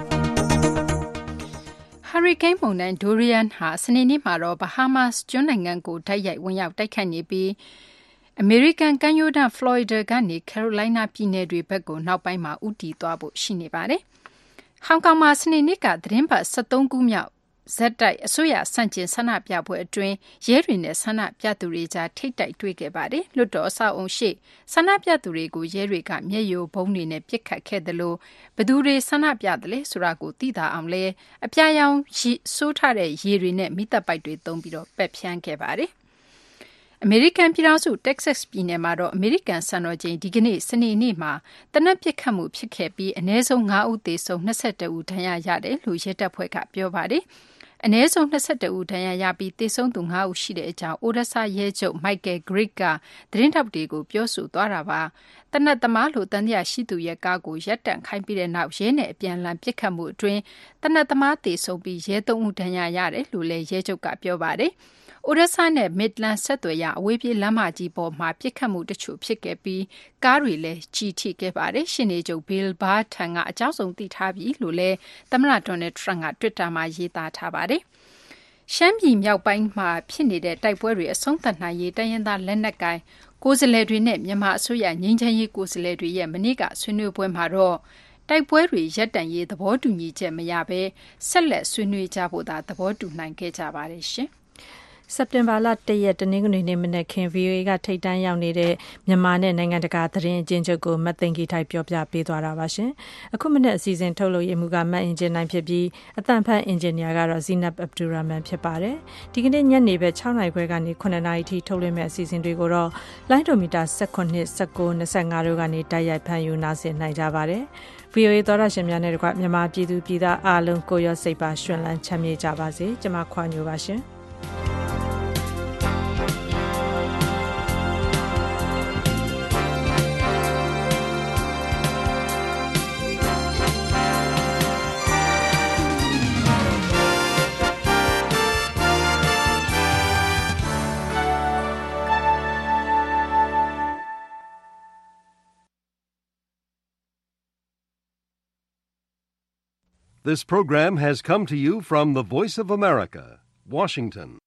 S3: ဟာရီကိန်းမုန်တိုင်းဒိုရီယန်ဟာစနေနေ့မှာတော့ဘဟားမားစ်ကျွန်းနိုင်ငံကိုတိုက်ရိုက်ဝင်ရောက်တိုက်ခတ်နေပြီးအမေရိကန်ကမ်းရိုးတန်းဖလော်ရီဒါကနေကယ်ရိုလိုင်းနားပြည်နယ်တွေဘက်ကိုနောက်ပိုင်းမှာဦးတည်သွားဖို့ရှိနေပါတယ်။ဟောင်ကောင်မှာစနေနေ့ကသတင်းပတ်၁၃ခုမြောက်ဇက်တိုက်အစိုးရဆန့်ကျင်ဆန္ဒပြပွဲအတွင်းရဲတွေနဲ့ဆန္ဒပြသူတွေကြားထိတ်တိုက်တွေ့ခဲ့ပါတယ်။လွတ်တော်အဆောက်အုံရှိဆန္ဒပြသူတွေကိုရဲတွေကမျက်ရည်ဘုံတွေနဲ့ပစ်ခတ်ခဲ့တယ်လို့ဘသူတွေဆန္ဒပြတယ်လဲဆိုတာကိုသိတာအောင်လဲအပြာရောင်စိုးထားတဲ့ရေတွေနဲ့မိသက်ပိုက်တွေသုံးပြီးတော့ပက်ဖြန်းခဲ့ပါတယ်။အမေရိကန်ပြည်ထောင်စုတက္ကဆက်ပြည်နယ်မှာတော့အမေရိကန်စံတော်ချိန်ဒီကနေ့စနေနေ့မှာတနက်ပစ်ခတ်မှုဖြစ်ခဲ့ပြီးအနည်းဆုံး၅ဦးသေဆုံး၂၁ဦးဒဏ်ရာရတယ်လို့ရဲတပ်ဖွဲ့ကပြောပါတယ်။အနည်းဆုံး၂၁ဦးဒဏ်ရာရပြီးသေဆုံးသူ၅ဦးရှိတဲ့အကြောင်းအိုဒဆာရဲချုပ်မိုက်ကယ်ဂရစ်ကသတင်းထောက်တွေကိုပြောဆိုသွားတာပါ။တနက်သမားလို့တန်တရားရှိသူရဲ့ကားကိုရပ်တန့်ခိုင်းပြီးတဲ့နောက်ရဲနဲ့အပြန်အလှန်ပစ်ခတ်မှုအတွင်းတနက်သမားသေဆုံးပြီးရဲ၃ဦးဒဏ်ရာရတယ်လို့လည်းရဲချုပ်ကပြောပါတယ်။အိုဒဆာနဲ့မစ်လန်ဆက်သွယ်ရအဝေးပြေးလမ်းမကြီးပေါ်မှာပစ်ခတ်မှုတချို့ဖြစ်ခဲ့ပြီးကားတွေလည်းကြီးထိခဲ့ပါတယ်။ရှင်းနေချုပ်ဘီလ်ဘာထန်ကအကြောင်းစုံသိထားပြီလို့လည်းသမ္မတဒေါ်နယ်ထရန့်ကတွစ်တာမှာရေးသားထားပါတယ်။ရှမ်းပြည်မြောက်ပိုင်းမှာဖြစ်နေတဲ့တိုက်ပွဲတွေအဆုံးသတ်နိုင်ရေးတိုင်းရင်းသားလက်နက်ကိုင်ကိုယ်စားလှယ်တွေနဲ့မြန်မာအစိုးရငြိမ်းချမ်းရေးကိုယ်စားလှယ်တွေရဲ့မနေ့ကဆွေးနွေးပွဲမှာတော့တိုက်ပွဲတွေရပ်တန့်ရေးသဘောတူညီချက်မရဘဲဆက်လက်ဆွေးနွေးကြဖို့သာသဘောတူနိုင်ခဲ့ကြပါတယ်ရှင်။
S2: စက်တင်ဘာလ၁ရက်တနင်္ဂနွေနေ့မနက်ခင်း ဗွီအိုအေ ကထိတ်တန်းရောက်နေတဲ့မြန်မာနဲ့နိုင်ငံတကာသတင်းအကျဉ်းချုပ်ကိုမတ်သိင်ကြီးထိုက်ပြောပြပေးသွားတာပါရှင်။အခုမနက်အစီအစဉ်ထုတ်လို့ရမှုကမတ်အင်ဂျင်နိုင်ဖြစ်ပြီးအသံဖတ်အင်ဂျင်နီယာကတော့ဇီနပ်အဗ်ဒူရာမန်ဖြစ်ပါတယ်။ဒီကနေ့ညနေပဲ၆နာရီခွဲကနေ၇နာရီထိထုတ်လွှင့်မဲ့အစီအစဉ်တွေကိုတော့လိုင်းဒိုမီတာ၁၇ ၁၉ ၂၅တို့ကနေတိုက်ရိုက်ဖန်ယူနာဆင်နိုင်ကြပါတယ်။ ဗွီအိုအေသောရရှင်များနဲ့တကွမြန်မာပြည်သူပြည်သားအားလုံးကိုရောစိတ်ပါရှင်လန်းချမ်းမြေ့ကြပါစေ။ကျွန်မခွာညိုပါရှင်။
S1: This program has come to you from the Voice of America, Washington.